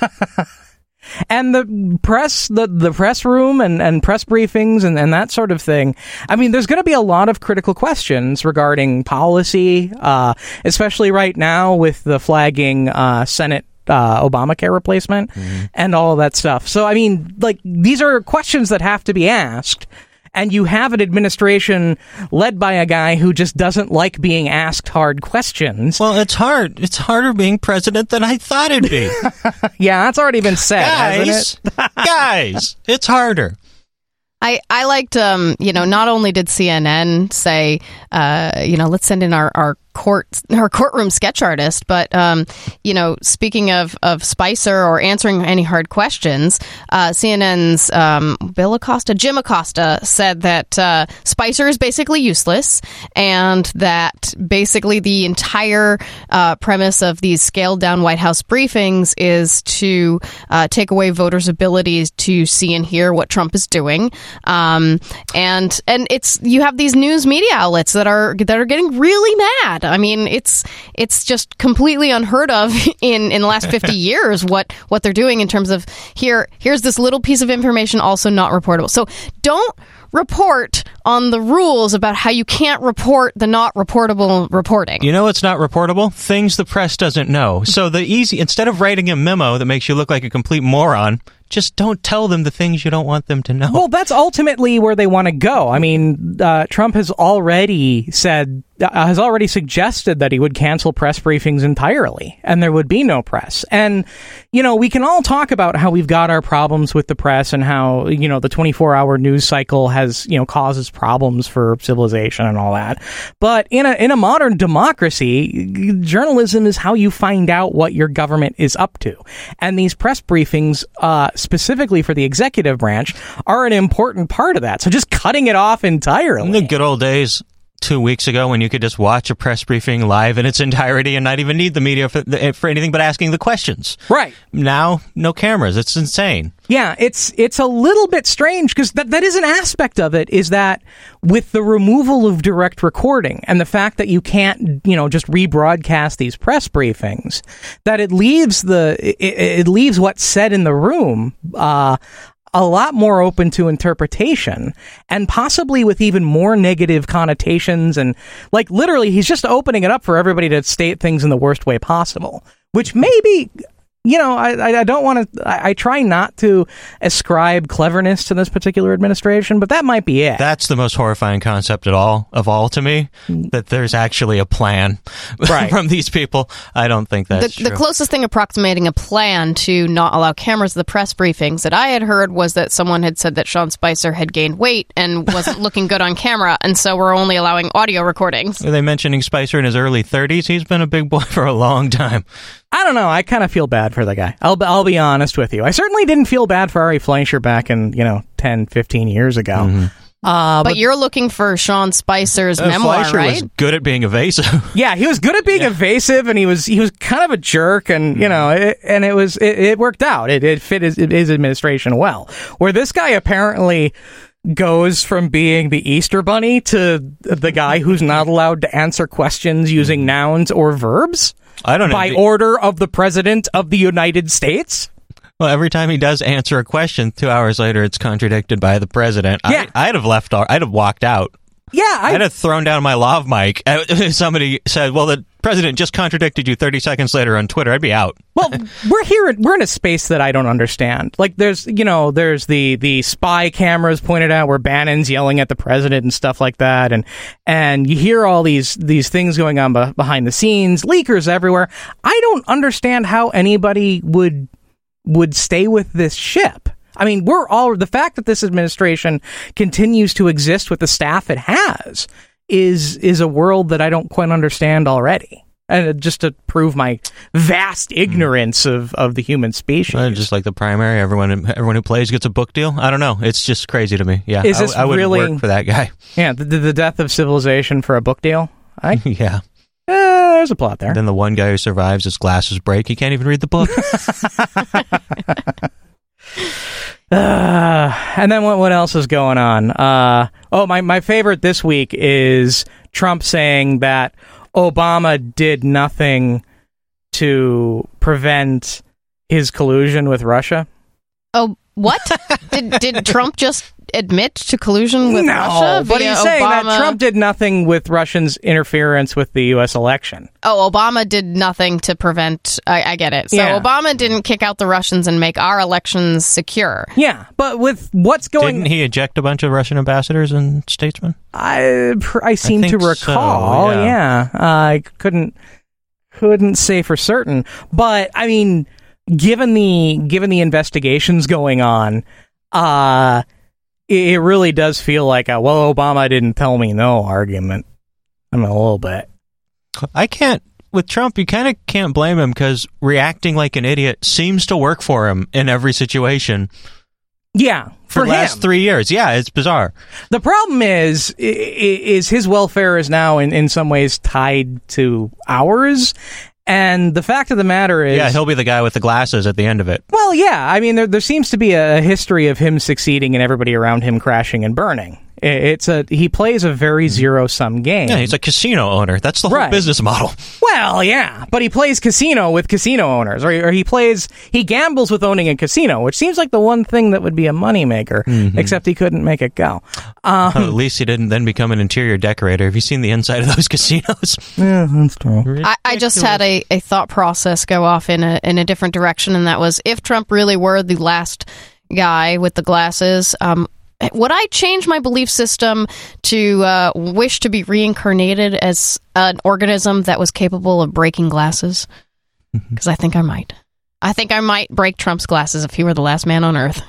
And the press, the, the press room and, and press briefings and, and that sort of thing. I mean, there's going to be a lot of critical questions regarding policy, uh, especially right now with the flagging uh, Senate Uh, Obamacare replacement mm-hmm. and all of that stuff. So, I mean, like, these are questions that have to be asked, and you have an administration led by a guy who just doesn't like being asked hard questions. Well, it's hard. It's harder being president than I thought it'd be. Yeah, that's already been said, guys, hasn't it? Guys, it's harder. I, I liked, um, you know, not only did C N N say, uh, you know, let's send in our, our court, our courtroom sketch artist, but, um, you know, speaking of, of Spicer or answering any hard questions, uh, C N N's um, Bill Acosta, Jim Acosta said that uh, Spicer is basically useless and that basically the entire uh, premise of these scaled down White House briefings is to uh, take away voters' abilities to see and hear what Trump is doing. Um, and, and it's, you have these news media outlets that are, that are getting really mad bad. I mean, it's it's just completely unheard of in, in the last fifty years what, what they're doing in terms of here here's this little piece of information also not reportable. So don't report on the rules about how you can't report the not reportable reporting. You know what's not reportable? Things the press doesn't know. So the easy, instead of writing a memo that makes you look like a complete moron, just don't tell them the things you don't want them to know. Well, that's ultimately where they want to go. I mean, uh, Trump has already said, uh, has already suggested that he would cancel press briefings entirely, and there would be no press. And, you know, we can all talk about how we've got our problems with the press and how, you know, the twenty-four hour news cycle has, you know, causes problems for civilization and all that. But in a, in a modern democracy, journalism is how you find out what your government is up to. And these press briefings, uh, specifically for the executive branch, are an important part of that. So just cutting it off entirely. In the good old days, two weeks ago, when you could just watch a press briefing live in its entirety and not even need the media for, for anything but asking the questions. Right. Now, no cameras. It's insane. Yeah, it's it's a little bit strange because that, that is an aspect of it, is that with the removal of direct recording and the fact that you can't, you know, just rebroadcast these press briefings, that it leaves the it, it leaves what's said in the room uh, a lot more open to interpretation, and possibly with even more negative connotations. And like literally, he's just opening it up for everybody to state things in the worst way possible, which maybe. You know, I I don't want to. I, I try not to ascribe cleverness to this particular administration, but that might be it. That's the most horrifying concept at all of all to me. That there's actually a plan right. from these people. I don't think that's the, true. The closest thing approximating a plan to not allow cameras at the press briefings that I had heard was that someone had said that Sean Spicer had gained weight and wasn't looking good on camera, and so we're only allowing audio recordings. Are they mentioning Spicer in his early thirties? He's been a big boy for a long time. I don't know. I kind of feel bad for the guy. I'll I'll be honest with you. I certainly didn't feel bad for Ari Fleischer back in, you know, ten, fifteen years ago. Mm-hmm. Uh, but, but you're looking for Sean Spicer's uh, memoir, Fleischer right? was good at being evasive. Yeah, he was good at being yeah. evasive, and he was he was kind of a jerk, and you know, it, and it was it, it worked out. It, it fit his, his administration well. Where this guy apparently goes from being the Easter Bunny to the guy who's not allowed to answer questions using nouns or verbs. I don't know. By order of the President of the United States? Well, every time he does answer a question, two hours later, it's contradicted by the president. Yeah. I, I'd have left. I'd have walked out. Yeah, I, I'd have thrown down my lav mic. If somebody said, well, the president just contradicted you thirty seconds later on Twitter, I'd be out. Well, we're here, we're in a space that I don't understand. Like, there's, you know, there's the, the spy cameras pointed out where Bannon's yelling at the president and stuff like that. And, and you hear all these, these things going on be- behind the scenes, leakers everywhere. I don't understand how anybody would, would stay with this ship. I mean, we're all, the fact that this administration continues to exist with the staff it has is is a world that I don't quite understand already. And just to prove my vast ignorance of, of the human species. Uh, just like the primary, everyone everyone who plays gets a book deal. I don't know. It's just crazy to me. Yeah, is this I, I wouldn't really, work for that guy. Yeah, the, the death of civilization for a book deal? I, yeah. Eh, there's a plot there. Then the one guy who survives, his glasses break. He can't even read the book. Uh, and then what, what else is going on? Uh, oh, my, my favorite this week is Trump saying that Obama did nothing to prevent his collusion with Russia. Oh, what? did did Trump just admit to collusion with no, Russia? but he's saying Obama? that Trump did nothing with Russians' interference with the U S election. Oh, Obama did nothing to prevent... I, I get it. So Yeah. Obama didn't kick out the Russians and make our elections secure. Yeah, but with what's going... Didn't he eject a bunch of Russian ambassadors and statesmen? I, I seem I to think recall, so, yeah. yeah. Uh, I couldn't couldn't say for certain, but I mean, given the given the investigations going on, uh, it, it really does feel like a, well, Obama didn't tell me no argument. I mean, a little bit. I can't, with Trump, you kind of can't blame him because reacting like an idiot seems to work for him in every situation. Yeah, For for the last him. three years. Yeah, it's bizarre. The problem is, i- i- is his welfare is now in, in some ways tied to ours. And the fact of the matter is... Yeah, he'll be the guy with the glasses at the end of it. Well, yeah. I mean, there, there seems to be a history of him succeeding and everybody around him crashing and burning. It's a he plays a very zero-sum game. Yeah, he's a casino owner. That's the whole Right. business model. Well, yeah, but he plays casino with casino owners, or, or he plays he gambles with owning a casino, which seems like the one thing that would be a moneymaker, Mhm. except he couldn't make it go. Um, At least he didn't then become an interior decorator. Have you seen the inside of those casinos? Yeah, that's true. I, I just had a, a thought process go off in a in a different direction, and that was if Trump really were the last guy with the glasses, um, would I change my belief system to uh, wish to be reincarnated as an organism that was capable of breaking glasses? Because I think I might. I think I might break Trump's glasses if he were the last man on Earth.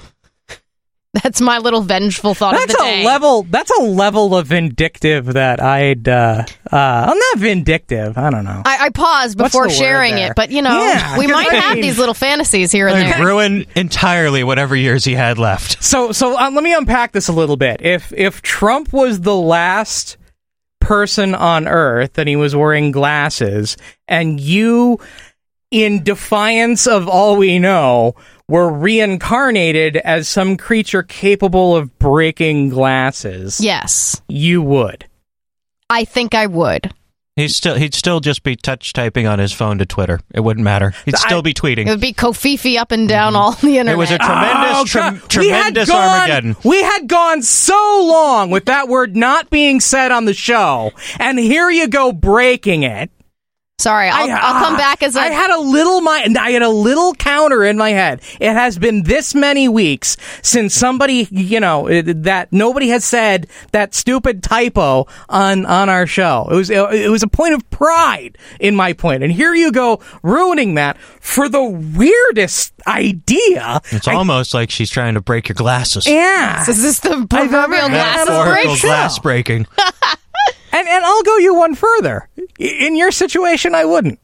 That's my little vengeful thought That's of the a day. level. That's a level of vindictive that I'd. Uh, uh, I'm not vindictive. I don't know. I, I paused What's before the word sharing there? it, but you know, Yeah, we 'cause might I have mean- these little fantasies here and Like, there. ruin entirely whatever years he had left. So, so uh, let me unpack this a little bit. If if Trump was the last person on Earth and he was wearing glasses, and you, in defiance of all we know, were reincarnated as some creature capable of breaking glasses, Yes, you would. I think I would. He's still he'd still just be touch typing on his phone to Twitter. It wouldn't matter. He'd still be tweeting. It would be Kofifi up and down all the internet. It was a tremendous, Oh, trem- God. We had tremendous gone- Armageddon. We had gone so long with that word not being said on the show, and here you go breaking it. Sorry, I'll, I- I'll come back as a. I had a little my I had a little counter in my head. It has been this many weeks since somebody, you know, it- that nobody has said that stupid typo on on our show. It was it was a point of pride in my point, and here you go ruining that for the weirdest idea. It's almost like she's trying to break your glasses. Yeah, Is this the I've proverbial never glass had a Metaphorical break? glass breaking. and and I'll go you one further. In your situation, I wouldn't.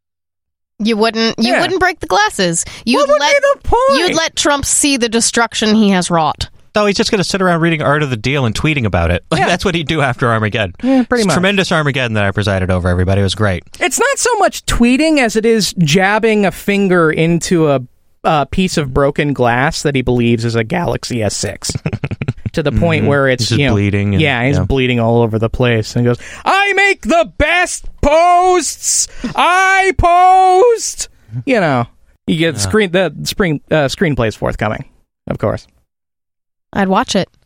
You wouldn't. You Yeah. wouldn't break the glasses. You'd What would let. be the point? You'd let Trump see the destruction he has wrought. No, he's just going to sit around reading Art of the Deal and tweeting about it. Like, Yeah. That's what he'd do after Armageddon. Yeah, pretty It's much. Tremendous Armageddon that I presided over, everybody. It was great. It's not so much tweeting as it is jabbing a finger into a, a piece of broken glass that he believes is a Galaxy S six. To the point Mhm. where it's He's just you know, bleeding and- yeah, he's yeah. bleeding all over the place, and he goes, "I make the best posts. I post." You know, you get screen the screen uh, screenplay is forthcoming, of course. I'd watch it.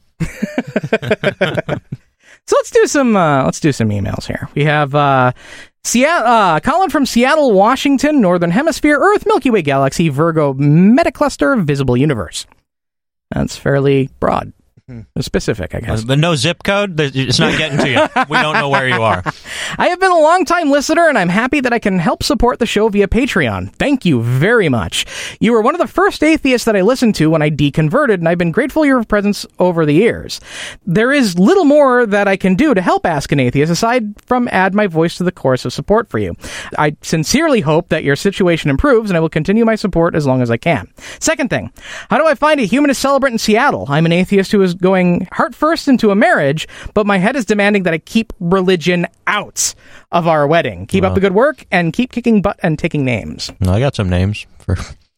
So let's do some uh, let's do some emails here. We have uh, Seattle, uh, Colin from Seattle, Washington, Northern Hemisphere, Earth, Milky Way galaxy, Virgo, Metacluster, visible universe. That's fairly broad. Specific, I guess. But no zip code? There's- It's not getting to you. We don't know where you are. I have been a long-time listener, and I'm happy that I can help support the show via Patreon. Thank you very much. You were one of the first atheists that I listened to when I deconverted, and I've been grateful for your presence over the years. There is little more that I can do to help Ask an Atheist, aside from add my voice to the chorus of support for you. I sincerely hope that your situation improves, and I will continue my support as long as I can. Second thing, how do I find a humanist celebrant in Seattle? I'm an atheist who is going heart first into a marriage, but my head is demanding that I keep religion out of our wedding. Keep up the good work and keep kicking butt and taking names. No, I got some names for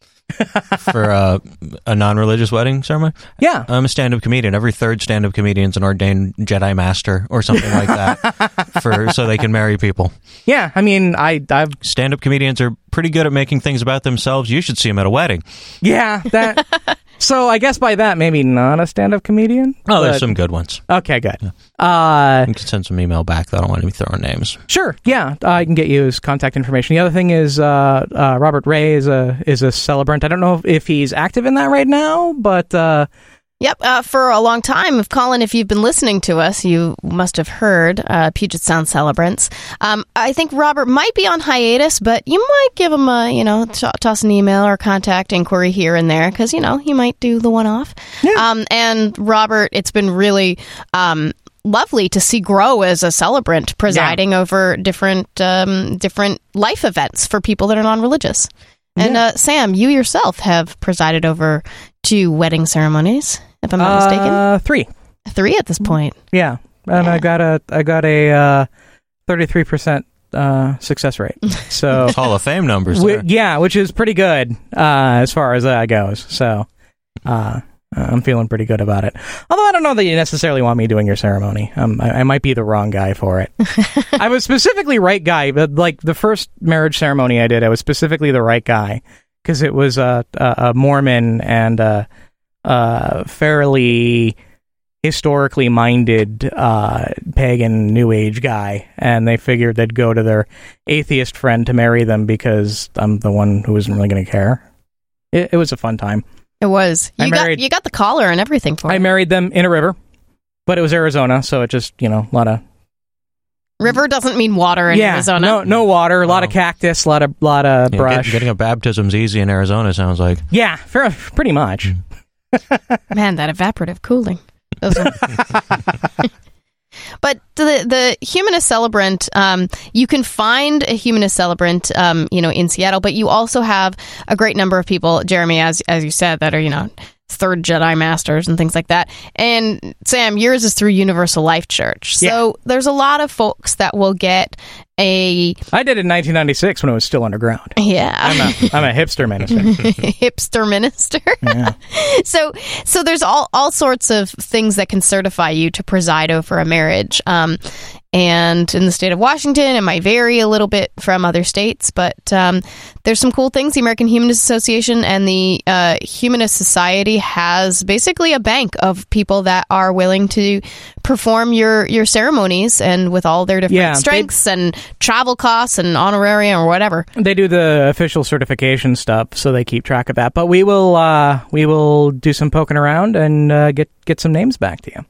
for uh, a non-religious wedding ceremony. Yeah. I'm a stand-up comedian. Every third stand-up comedian's an ordained Jedi Master or something like that, for so they can marry people. Yeah, I mean, I, I've Stand-up comedians are pretty good at making things about themselves. You should see them at a wedding. yeah that. So I guess by that, maybe not a stand-up comedian. Oh, there's but- some good ones. Okay, good. Uh, You can send some email back. Though I don't want to be throwing names. Sure, yeah, I can get you his contact information. The other thing is uh, uh, Robert Ray is a is a celebrant. I don't know if, if he's active in that right now, but uh, Yep, uh, for a long time. If Colin, if you've been listening to us, you must have heard uh, Puget Sound Celebrants. Um, I think Robert might be on hiatus, but you might give him a, you know, t- toss an email or contact inquiry here and there, because, you know, he might do the one-off. Yeah. Um, and Robert, it's been really um, lovely to see grow as a celebrant, presiding over different um, different life events for people that are non-religious. And Yeah. uh, Sam, you yourself have presided over two wedding ceremonies, if I'm not mistaken. uh, three. Three at this point. Yeah, and I got a I got a uh, thirty-three percent uh, success rate. So Hall of Fame numbers Whi- there. yeah, which is pretty good uh, as far as that goes. So, uh, Uh, I'm feeling pretty good about it. Although I don't know that you necessarily want me doing your ceremony. Um, I, I might be the wrong guy for it. I was specifically right guy, but like the first marriage ceremony I did, I was specifically the right guy because it was a, a, a Mormon and a, a fairly historically minded uh, pagan New Age guy, and they figured they'd go to their atheist friend to marry them because I'm the one who isn't really going to care. It, it was a fun time. It was. You I got married- you got the collar and everything for I it. married them in a river, but it was Arizona, so it just, you know, a lot of... River doesn't mean water in yeah, Arizona. no no water, a lot of cactus, a lot of, lot of Yeah, brush. get- getting a baptism's easy in Arizona, sounds like. Yeah, fair, pretty much. Man, that evaporative cooling. Those are- But the the humanist celebrant, um, you can find a humanist celebrant, um, you know, in Seattle, but you also have a great number of people, Jeremy, as as you said, that are, you know, third Jedi Masters and things like that. And Sam, yours is through Universal Life Church. So Yeah. there's a lot of folks that will get a... I did it in nineteen ninety-six when it was still underground. Yeah. I'm a, I'm a hipster minister. hipster minister. Yeah. so so there's all, all sorts of things that can certify you to preside over a marriage. Um, and in the state of Washington, it might vary a little bit from other states, but um, there's some cool things. The American Humanist Association and the uh, Humanist Society has basically a bank of people that are willing to perform your, your ceremonies, and with all their different Yeah, they- strengths and travel costs and honorarium or whatever. They do the official certification stuff, so they keep track of that. But we will uh, we will do some poking around and uh, get get some names back to you.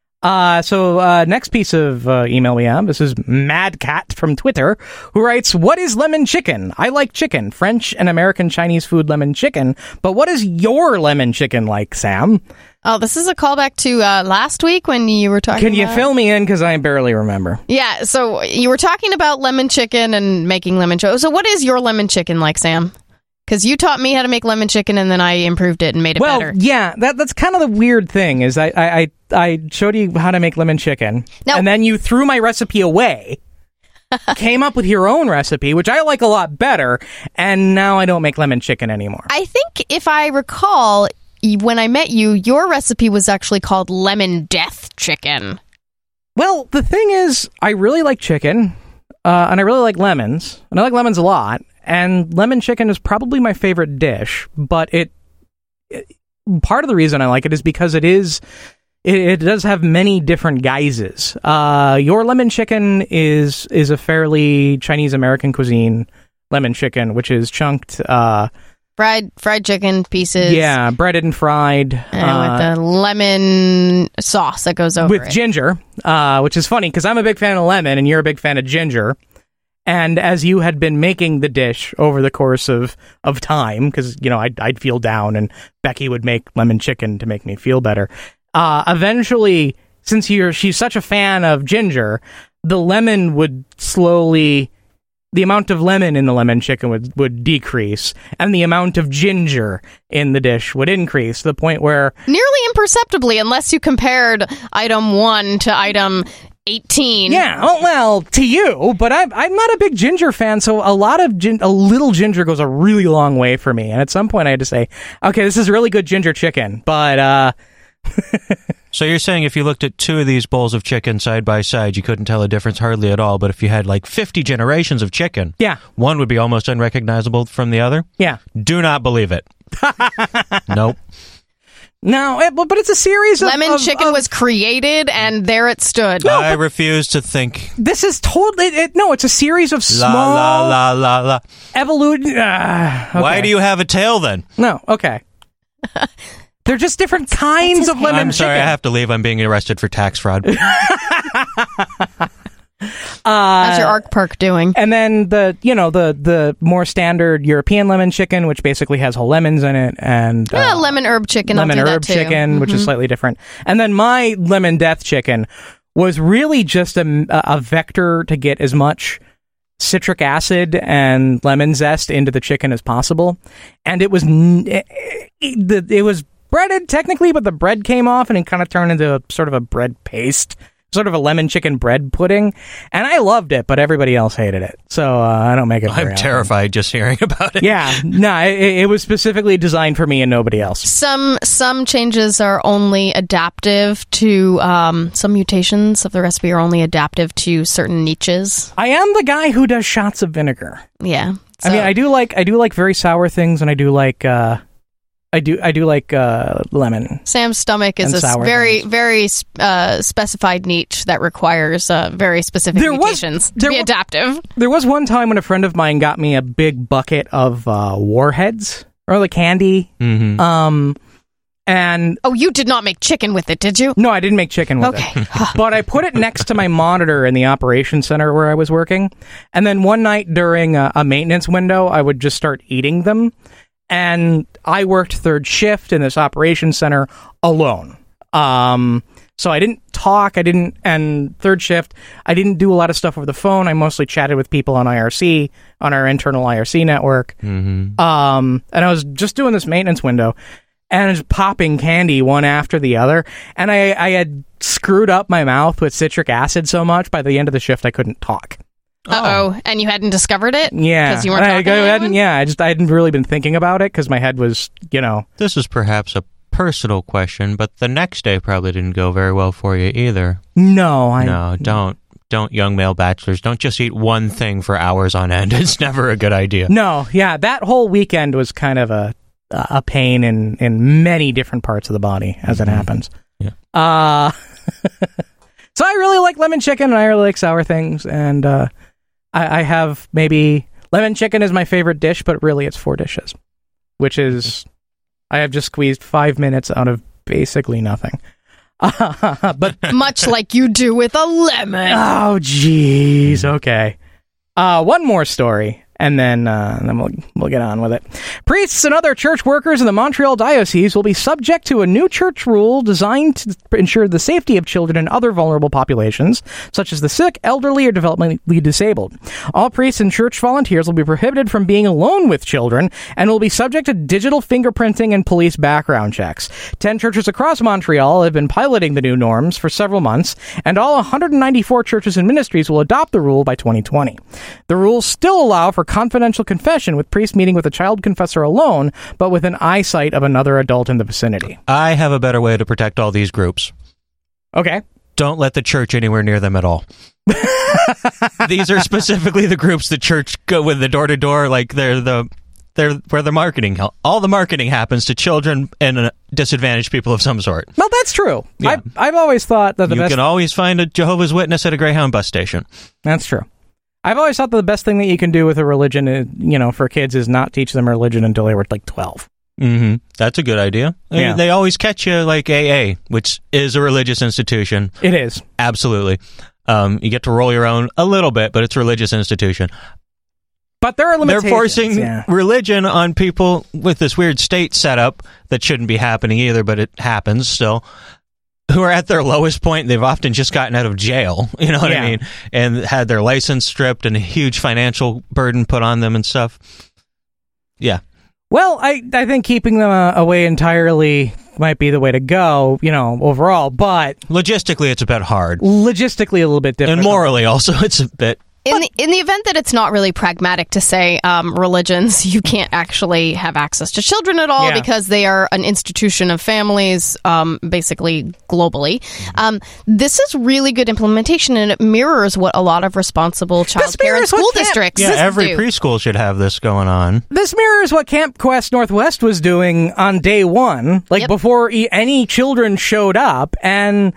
Uh, so uh, next piece of uh, email we have, this is Mad Cat from Twitter, who writes, "What is lemon chicken? I like chicken, French and American Chinese food lemon chicken, but what is your lemon chicken like, Sam?" Oh, this is a callback to uh, last week when you were talking Can you about... fill me in, because I barely remember. Yeah, so you were talking about lemon chicken and making lemon cho. So what is your lemon chicken like, Sam? Because you taught me how to make lemon chicken, and then I improved it and made it well, better. yeah, that that's kind of the weird thing, is I, I, I, I showed you how to make lemon chicken, Now- and then you threw my recipe away, came up with your own recipe, which I like a lot better, and now I don't make lemon chicken anymore. I think if I recall, y- when I met you, your recipe was actually called lemon death chicken. Well, the thing is, I really like chicken, uh, and I really like lemons, and I like lemons a lot, and lemon chicken is probably my favorite dish, but it, it part of the reason I like it is because it is, it, it does have many different guises. Uh, your lemon chicken is is a fairly Chinese-American cuisine lemon chicken, which is chunked, uh, Fried fried chicken pieces. yeah, breaded and fried. And uh, with the lemon sauce that goes over with it. ginger, uh, which is funny because I'm a big fan of lemon and you're a big fan of ginger. And as you had been making the dish over the course of, of time, because, you know, I'd, I'd feel down and Becky would make lemon chicken to make me feel better. Uh, eventually, since you're, she's such a fan of ginger, the lemon would slowly... The amount of lemon in the lemon chicken would, would decrease, and the amount of ginger in the dish would increase to the point where... Nearly imperceptibly, unless you compared item one to item eighteen. Yeah, oh, well, to you, but I'm, I'm not a big ginger fan, so a lot of gin- a little ginger goes a really long way for me, and at some point I had to say, okay, this is really good ginger chicken, but, uh... So you're saying if you looked at two of these bowls of chicken side by side, you couldn't tell a difference hardly at all, but if you had like fifty generations of chicken, yeah, one would be almost unrecognizable from the other? Yeah. Do not believe it. Nope. No, it, but it's a series of... Lemon of- chicken of- was created, and there it stood. I refuse to think. This is totally... It, no, it's a series of La small... la la la la. Evolution... Uh, okay. Why do you have a tail then? No, okay. They're just different kinds of lemon I'm sorry, chicken. I have to leave. I'm being arrested for tax fraud. How's your Arc Park doing? And then the, you know, the the more standard European lemon chicken, which basically has whole lemons in it, and Yeah, uh, lemon herb chicken. lemon I'll do herb that too. chicken, which is Mhm. slightly different. And then my lemon death chicken was really just a, a vector to get as much citric acid and lemon zest into the chicken as possible. And it was n- it, it, it was breaded technically, but the bread came off and it kind of turned into a sort of a bread paste sort of a lemon chicken bread pudding, and I loved it, but everybody else hated it. So uh, I don't make it. I'm terrified just hearing about it. Yeah, no, it, it was specifically designed for me and nobody else. Some some changes are only adaptive to um, some mutations of the recipe are only adaptive to certain niches. I am the guy who does shots of vinegar. Yeah, so. I mean, I do like I do like very sour things, and I do like. Uh, I do. I do like uh, lemon. Sam's stomach is a very, things. very uh, specified niche that requires uh, very specific there mutations was, to be was, adaptive. There was one time when a friend of mine got me a big bucket of uh, Warheads or the candy. Mm-hmm. Um, and oh, you did not make chicken with it, did you? No, I didn't make chicken with okay. it. But I put it next to my monitor in the operations center where I was working, and then one night during a, a maintenance window, I would just start eating them. And I worked third shift in this operations center alone. Um, so I didn't talk, I didn't, and third shift, I didn't do a lot of stuff over the phone. I mostly chatted with people on I R C, on our internal I R C network. Mm-hmm. Um, and I was just doing this maintenance window and just popping candy one after the other. And I, I had screwed up my mouth with citric acid so much by the end of the shift I couldn't talk. Uh-oh, and you hadn't discovered it? Yeah. Because you weren't I, talking I to hadn't, yeah, I just I hadn't really been thinking about it because my head was, you know. This is perhaps a personal question, but the next day probably didn't go very well for you either. No, I... No, don't. Don't, young male bachelors. Don't just eat one thing for hours on end. It's never a good idea. No, yeah, that whole weekend was kind of a a pain in, in many different parts of the body as mm-hmm. it happens. Yeah. Uh, so I really like lemon chicken and I really like sour things, and... uh I have maybe lemon chicken is my favorite dish, but really it's four dishes, which is I have just squeezed five minutes out of basically nothing. Uh, but much like you do with a lemon. Oh, jeez. Okay. Uh, one more story. And then, uh, and then we'll we'll get on with it. Priests and other church workers in the Montreal Diocese will be subject to a new church rule designed to ensure the safety of children and other vulnerable populations, such as the sick, elderly, or developmentally disabled. All priests and church volunteers will be prohibited from being alone with children and will be subject to digital fingerprinting and police background checks. Ten churches across Montreal have been piloting the new norms for several months, and all one hundred ninety-four churches and ministries will adopt the rule by twenty twenty. The rules still allow for confidential confession with priest meeting with a child confessor alone, but with an eyesight of another adult in the vicinity. I have a better way to protect all these groups. Okay. Don't let the church anywhere near them at all. These are specifically the groups the church go with the door-to-door, like they're the they're where the marketing, all the marketing happens to children and uh, disadvantaged people of some sort. Well, that's true. Yeah. I've, I've always thought that the you best... You can always find a Jehovah's Witness at a Greyhound bus station. That's true. I've always thought that the best thing that you can do with a religion, is, you know, for kids is not teach them religion until they were like twelve. Mm-hmm. That's a good idea. Yeah. They always catch you like A A, which is a religious institution. It is. Absolutely. Um, you get to roll your own a little bit, but it's a religious institution. But there are limitations. They're forcing yeah. religion on people with this weird state setup that shouldn't be happening either, but it happens still. Who are at their lowest point. They've often just gotten out of jail, you know what yeah. I mean? And had their license stripped and a huge financial burden put on them and stuff. Yeah. Well, I, I think keeping them uh, away entirely might be the way to go, you know, overall, but... Logistically, it's a bit hard. Logistically, a little bit different. And morally, also, it's a bit... In the, in the event that it's not really pragmatic to say um, religions, you can't actually have access to children at all yeah. because they are an institution of families, um, basically globally. Um, this is really good implementation, and it mirrors what a lot of responsible child care and school districts Yeah, do. every preschool should have this going on. This mirrors what Camp Quest Northwest was doing on day one, like yep. before e- any children showed up, and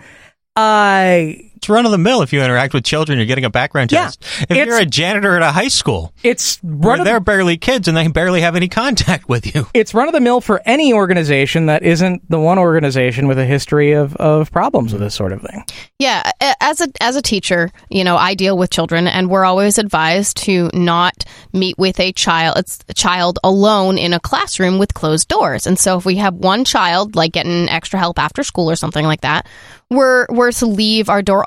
I... Uh, It's run of the mill. If you interact with children, you're getting a background yeah, test. If you're a janitor at a high school, it's where they're barely kids and they barely have any contact with you. It's run of the mill for any organization that isn't the one organization with a history of, of problems with this sort of thing. Yeah, as a as a teacher, you know, I deal with children, and we're always advised to not meet with a child, it's a child alone in a classroom with closed doors. And so, if we have one child like getting extra help after school or something like that, we're we're to leave our door open.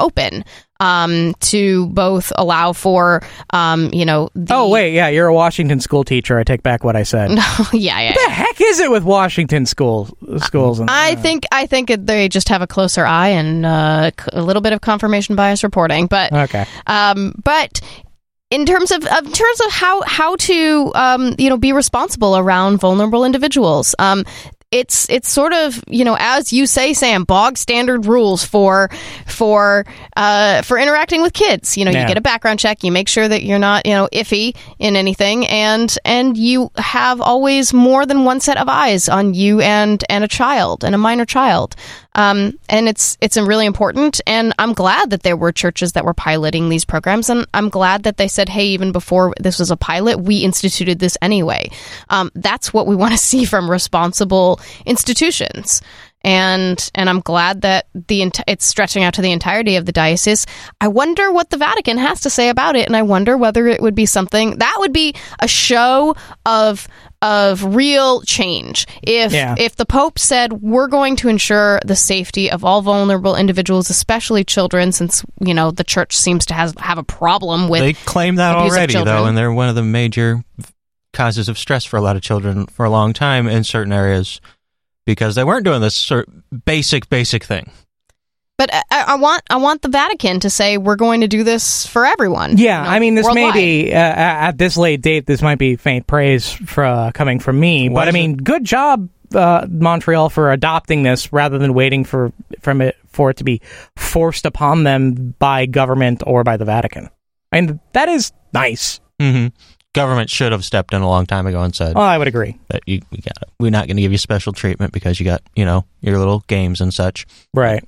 open um, to both allow for, um, you know. The- oh wait, yeah, you're a Washington school teacher. I take back what I said. No, yeah, yeah. What the heck is it with Washington school schools? And, I uh, think I think they just have a closer eye and uh, a little bit of confirmation bias reporting, but okay, um, but. In terms of, of in terms of how how to um, you know be responsible around vulnerable individuals, um, it's it's sort of, you know, as you say, Sam, bog standard rules for for uh, for interacting with kids. You know, yeah. you get a background check, you make sure that you're not, you know, iffy in anything, and and you have always more than one set of eyes on you and and a child and a minor child. Um, and it's it's really important, and I'm glad that there were churches that were piloting these programs, and I'm glad that they said, hey, even before this was a pilot, we instituted this anyway. Um, that's what we want to see from responsible institutions. And and I'm glad that the ent- it's stretching out to the entirety of the diocese. I wonder what the Vatican has to say about it, and I wonder whether it would be something that would be a show of of real change. If yeah. if the Pope said, we're going to ensure the safety of all vulnerable individuals, especially children, since, you know, the church seems to has, have a problem with They claim that abuse of already, children. though, and they're one of the major causes of stress for a lot of children for a long time in certain areas, because they weren't doing this sort of basic, basic thing. But I, I want I want the Vatican to say we're going to do this for everyone. Yeah, you know, I mean, this worldwide. may be, uh, at this late date, this might be faint praise for, uh, coming from me, Why but I is mean, it- good job, uh, Montreal, for adopting this rather than waiting for from it for it to be forced upon them by government or by the Vatican. I mean, that is nice. Mm-hmm. Government should have stepped in a long time ago and said, Well, I would agree. that you, we got it. We're not going to give you special treatment because you got, you know, your little games and such. Right.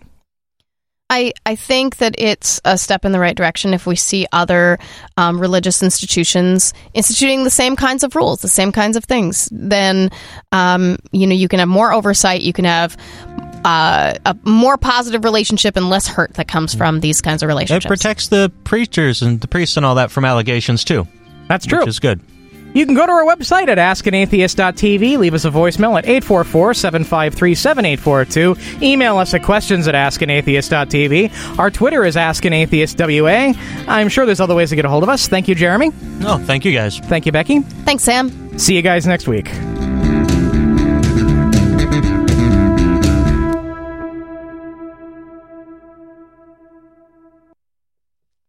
I, I think that it's a step in the right direction if we see other um, religious institutions instituting the same kinds of rules, the same kinds of things. Then, um, you know, you can have more oversight, you can have uh, a more positive relationship and less hurt that comes from these kinds of It relationships. protects the preachers and the priests and all that from allegations, too. That's true. Which is good. You can go to our website at ask an atheist dot t v, leave us a voicemail at eight four four, seven five three, seven eight four two, email us at questions at ask an atheist dot t v. Our Twitter is ask an atheist w a. I'm sure there's other ways to get a hold of us. Thank you, Jeremy. Oh, thank you, guys. Thank you, Becky. Thanks, Sam. See you guys next week.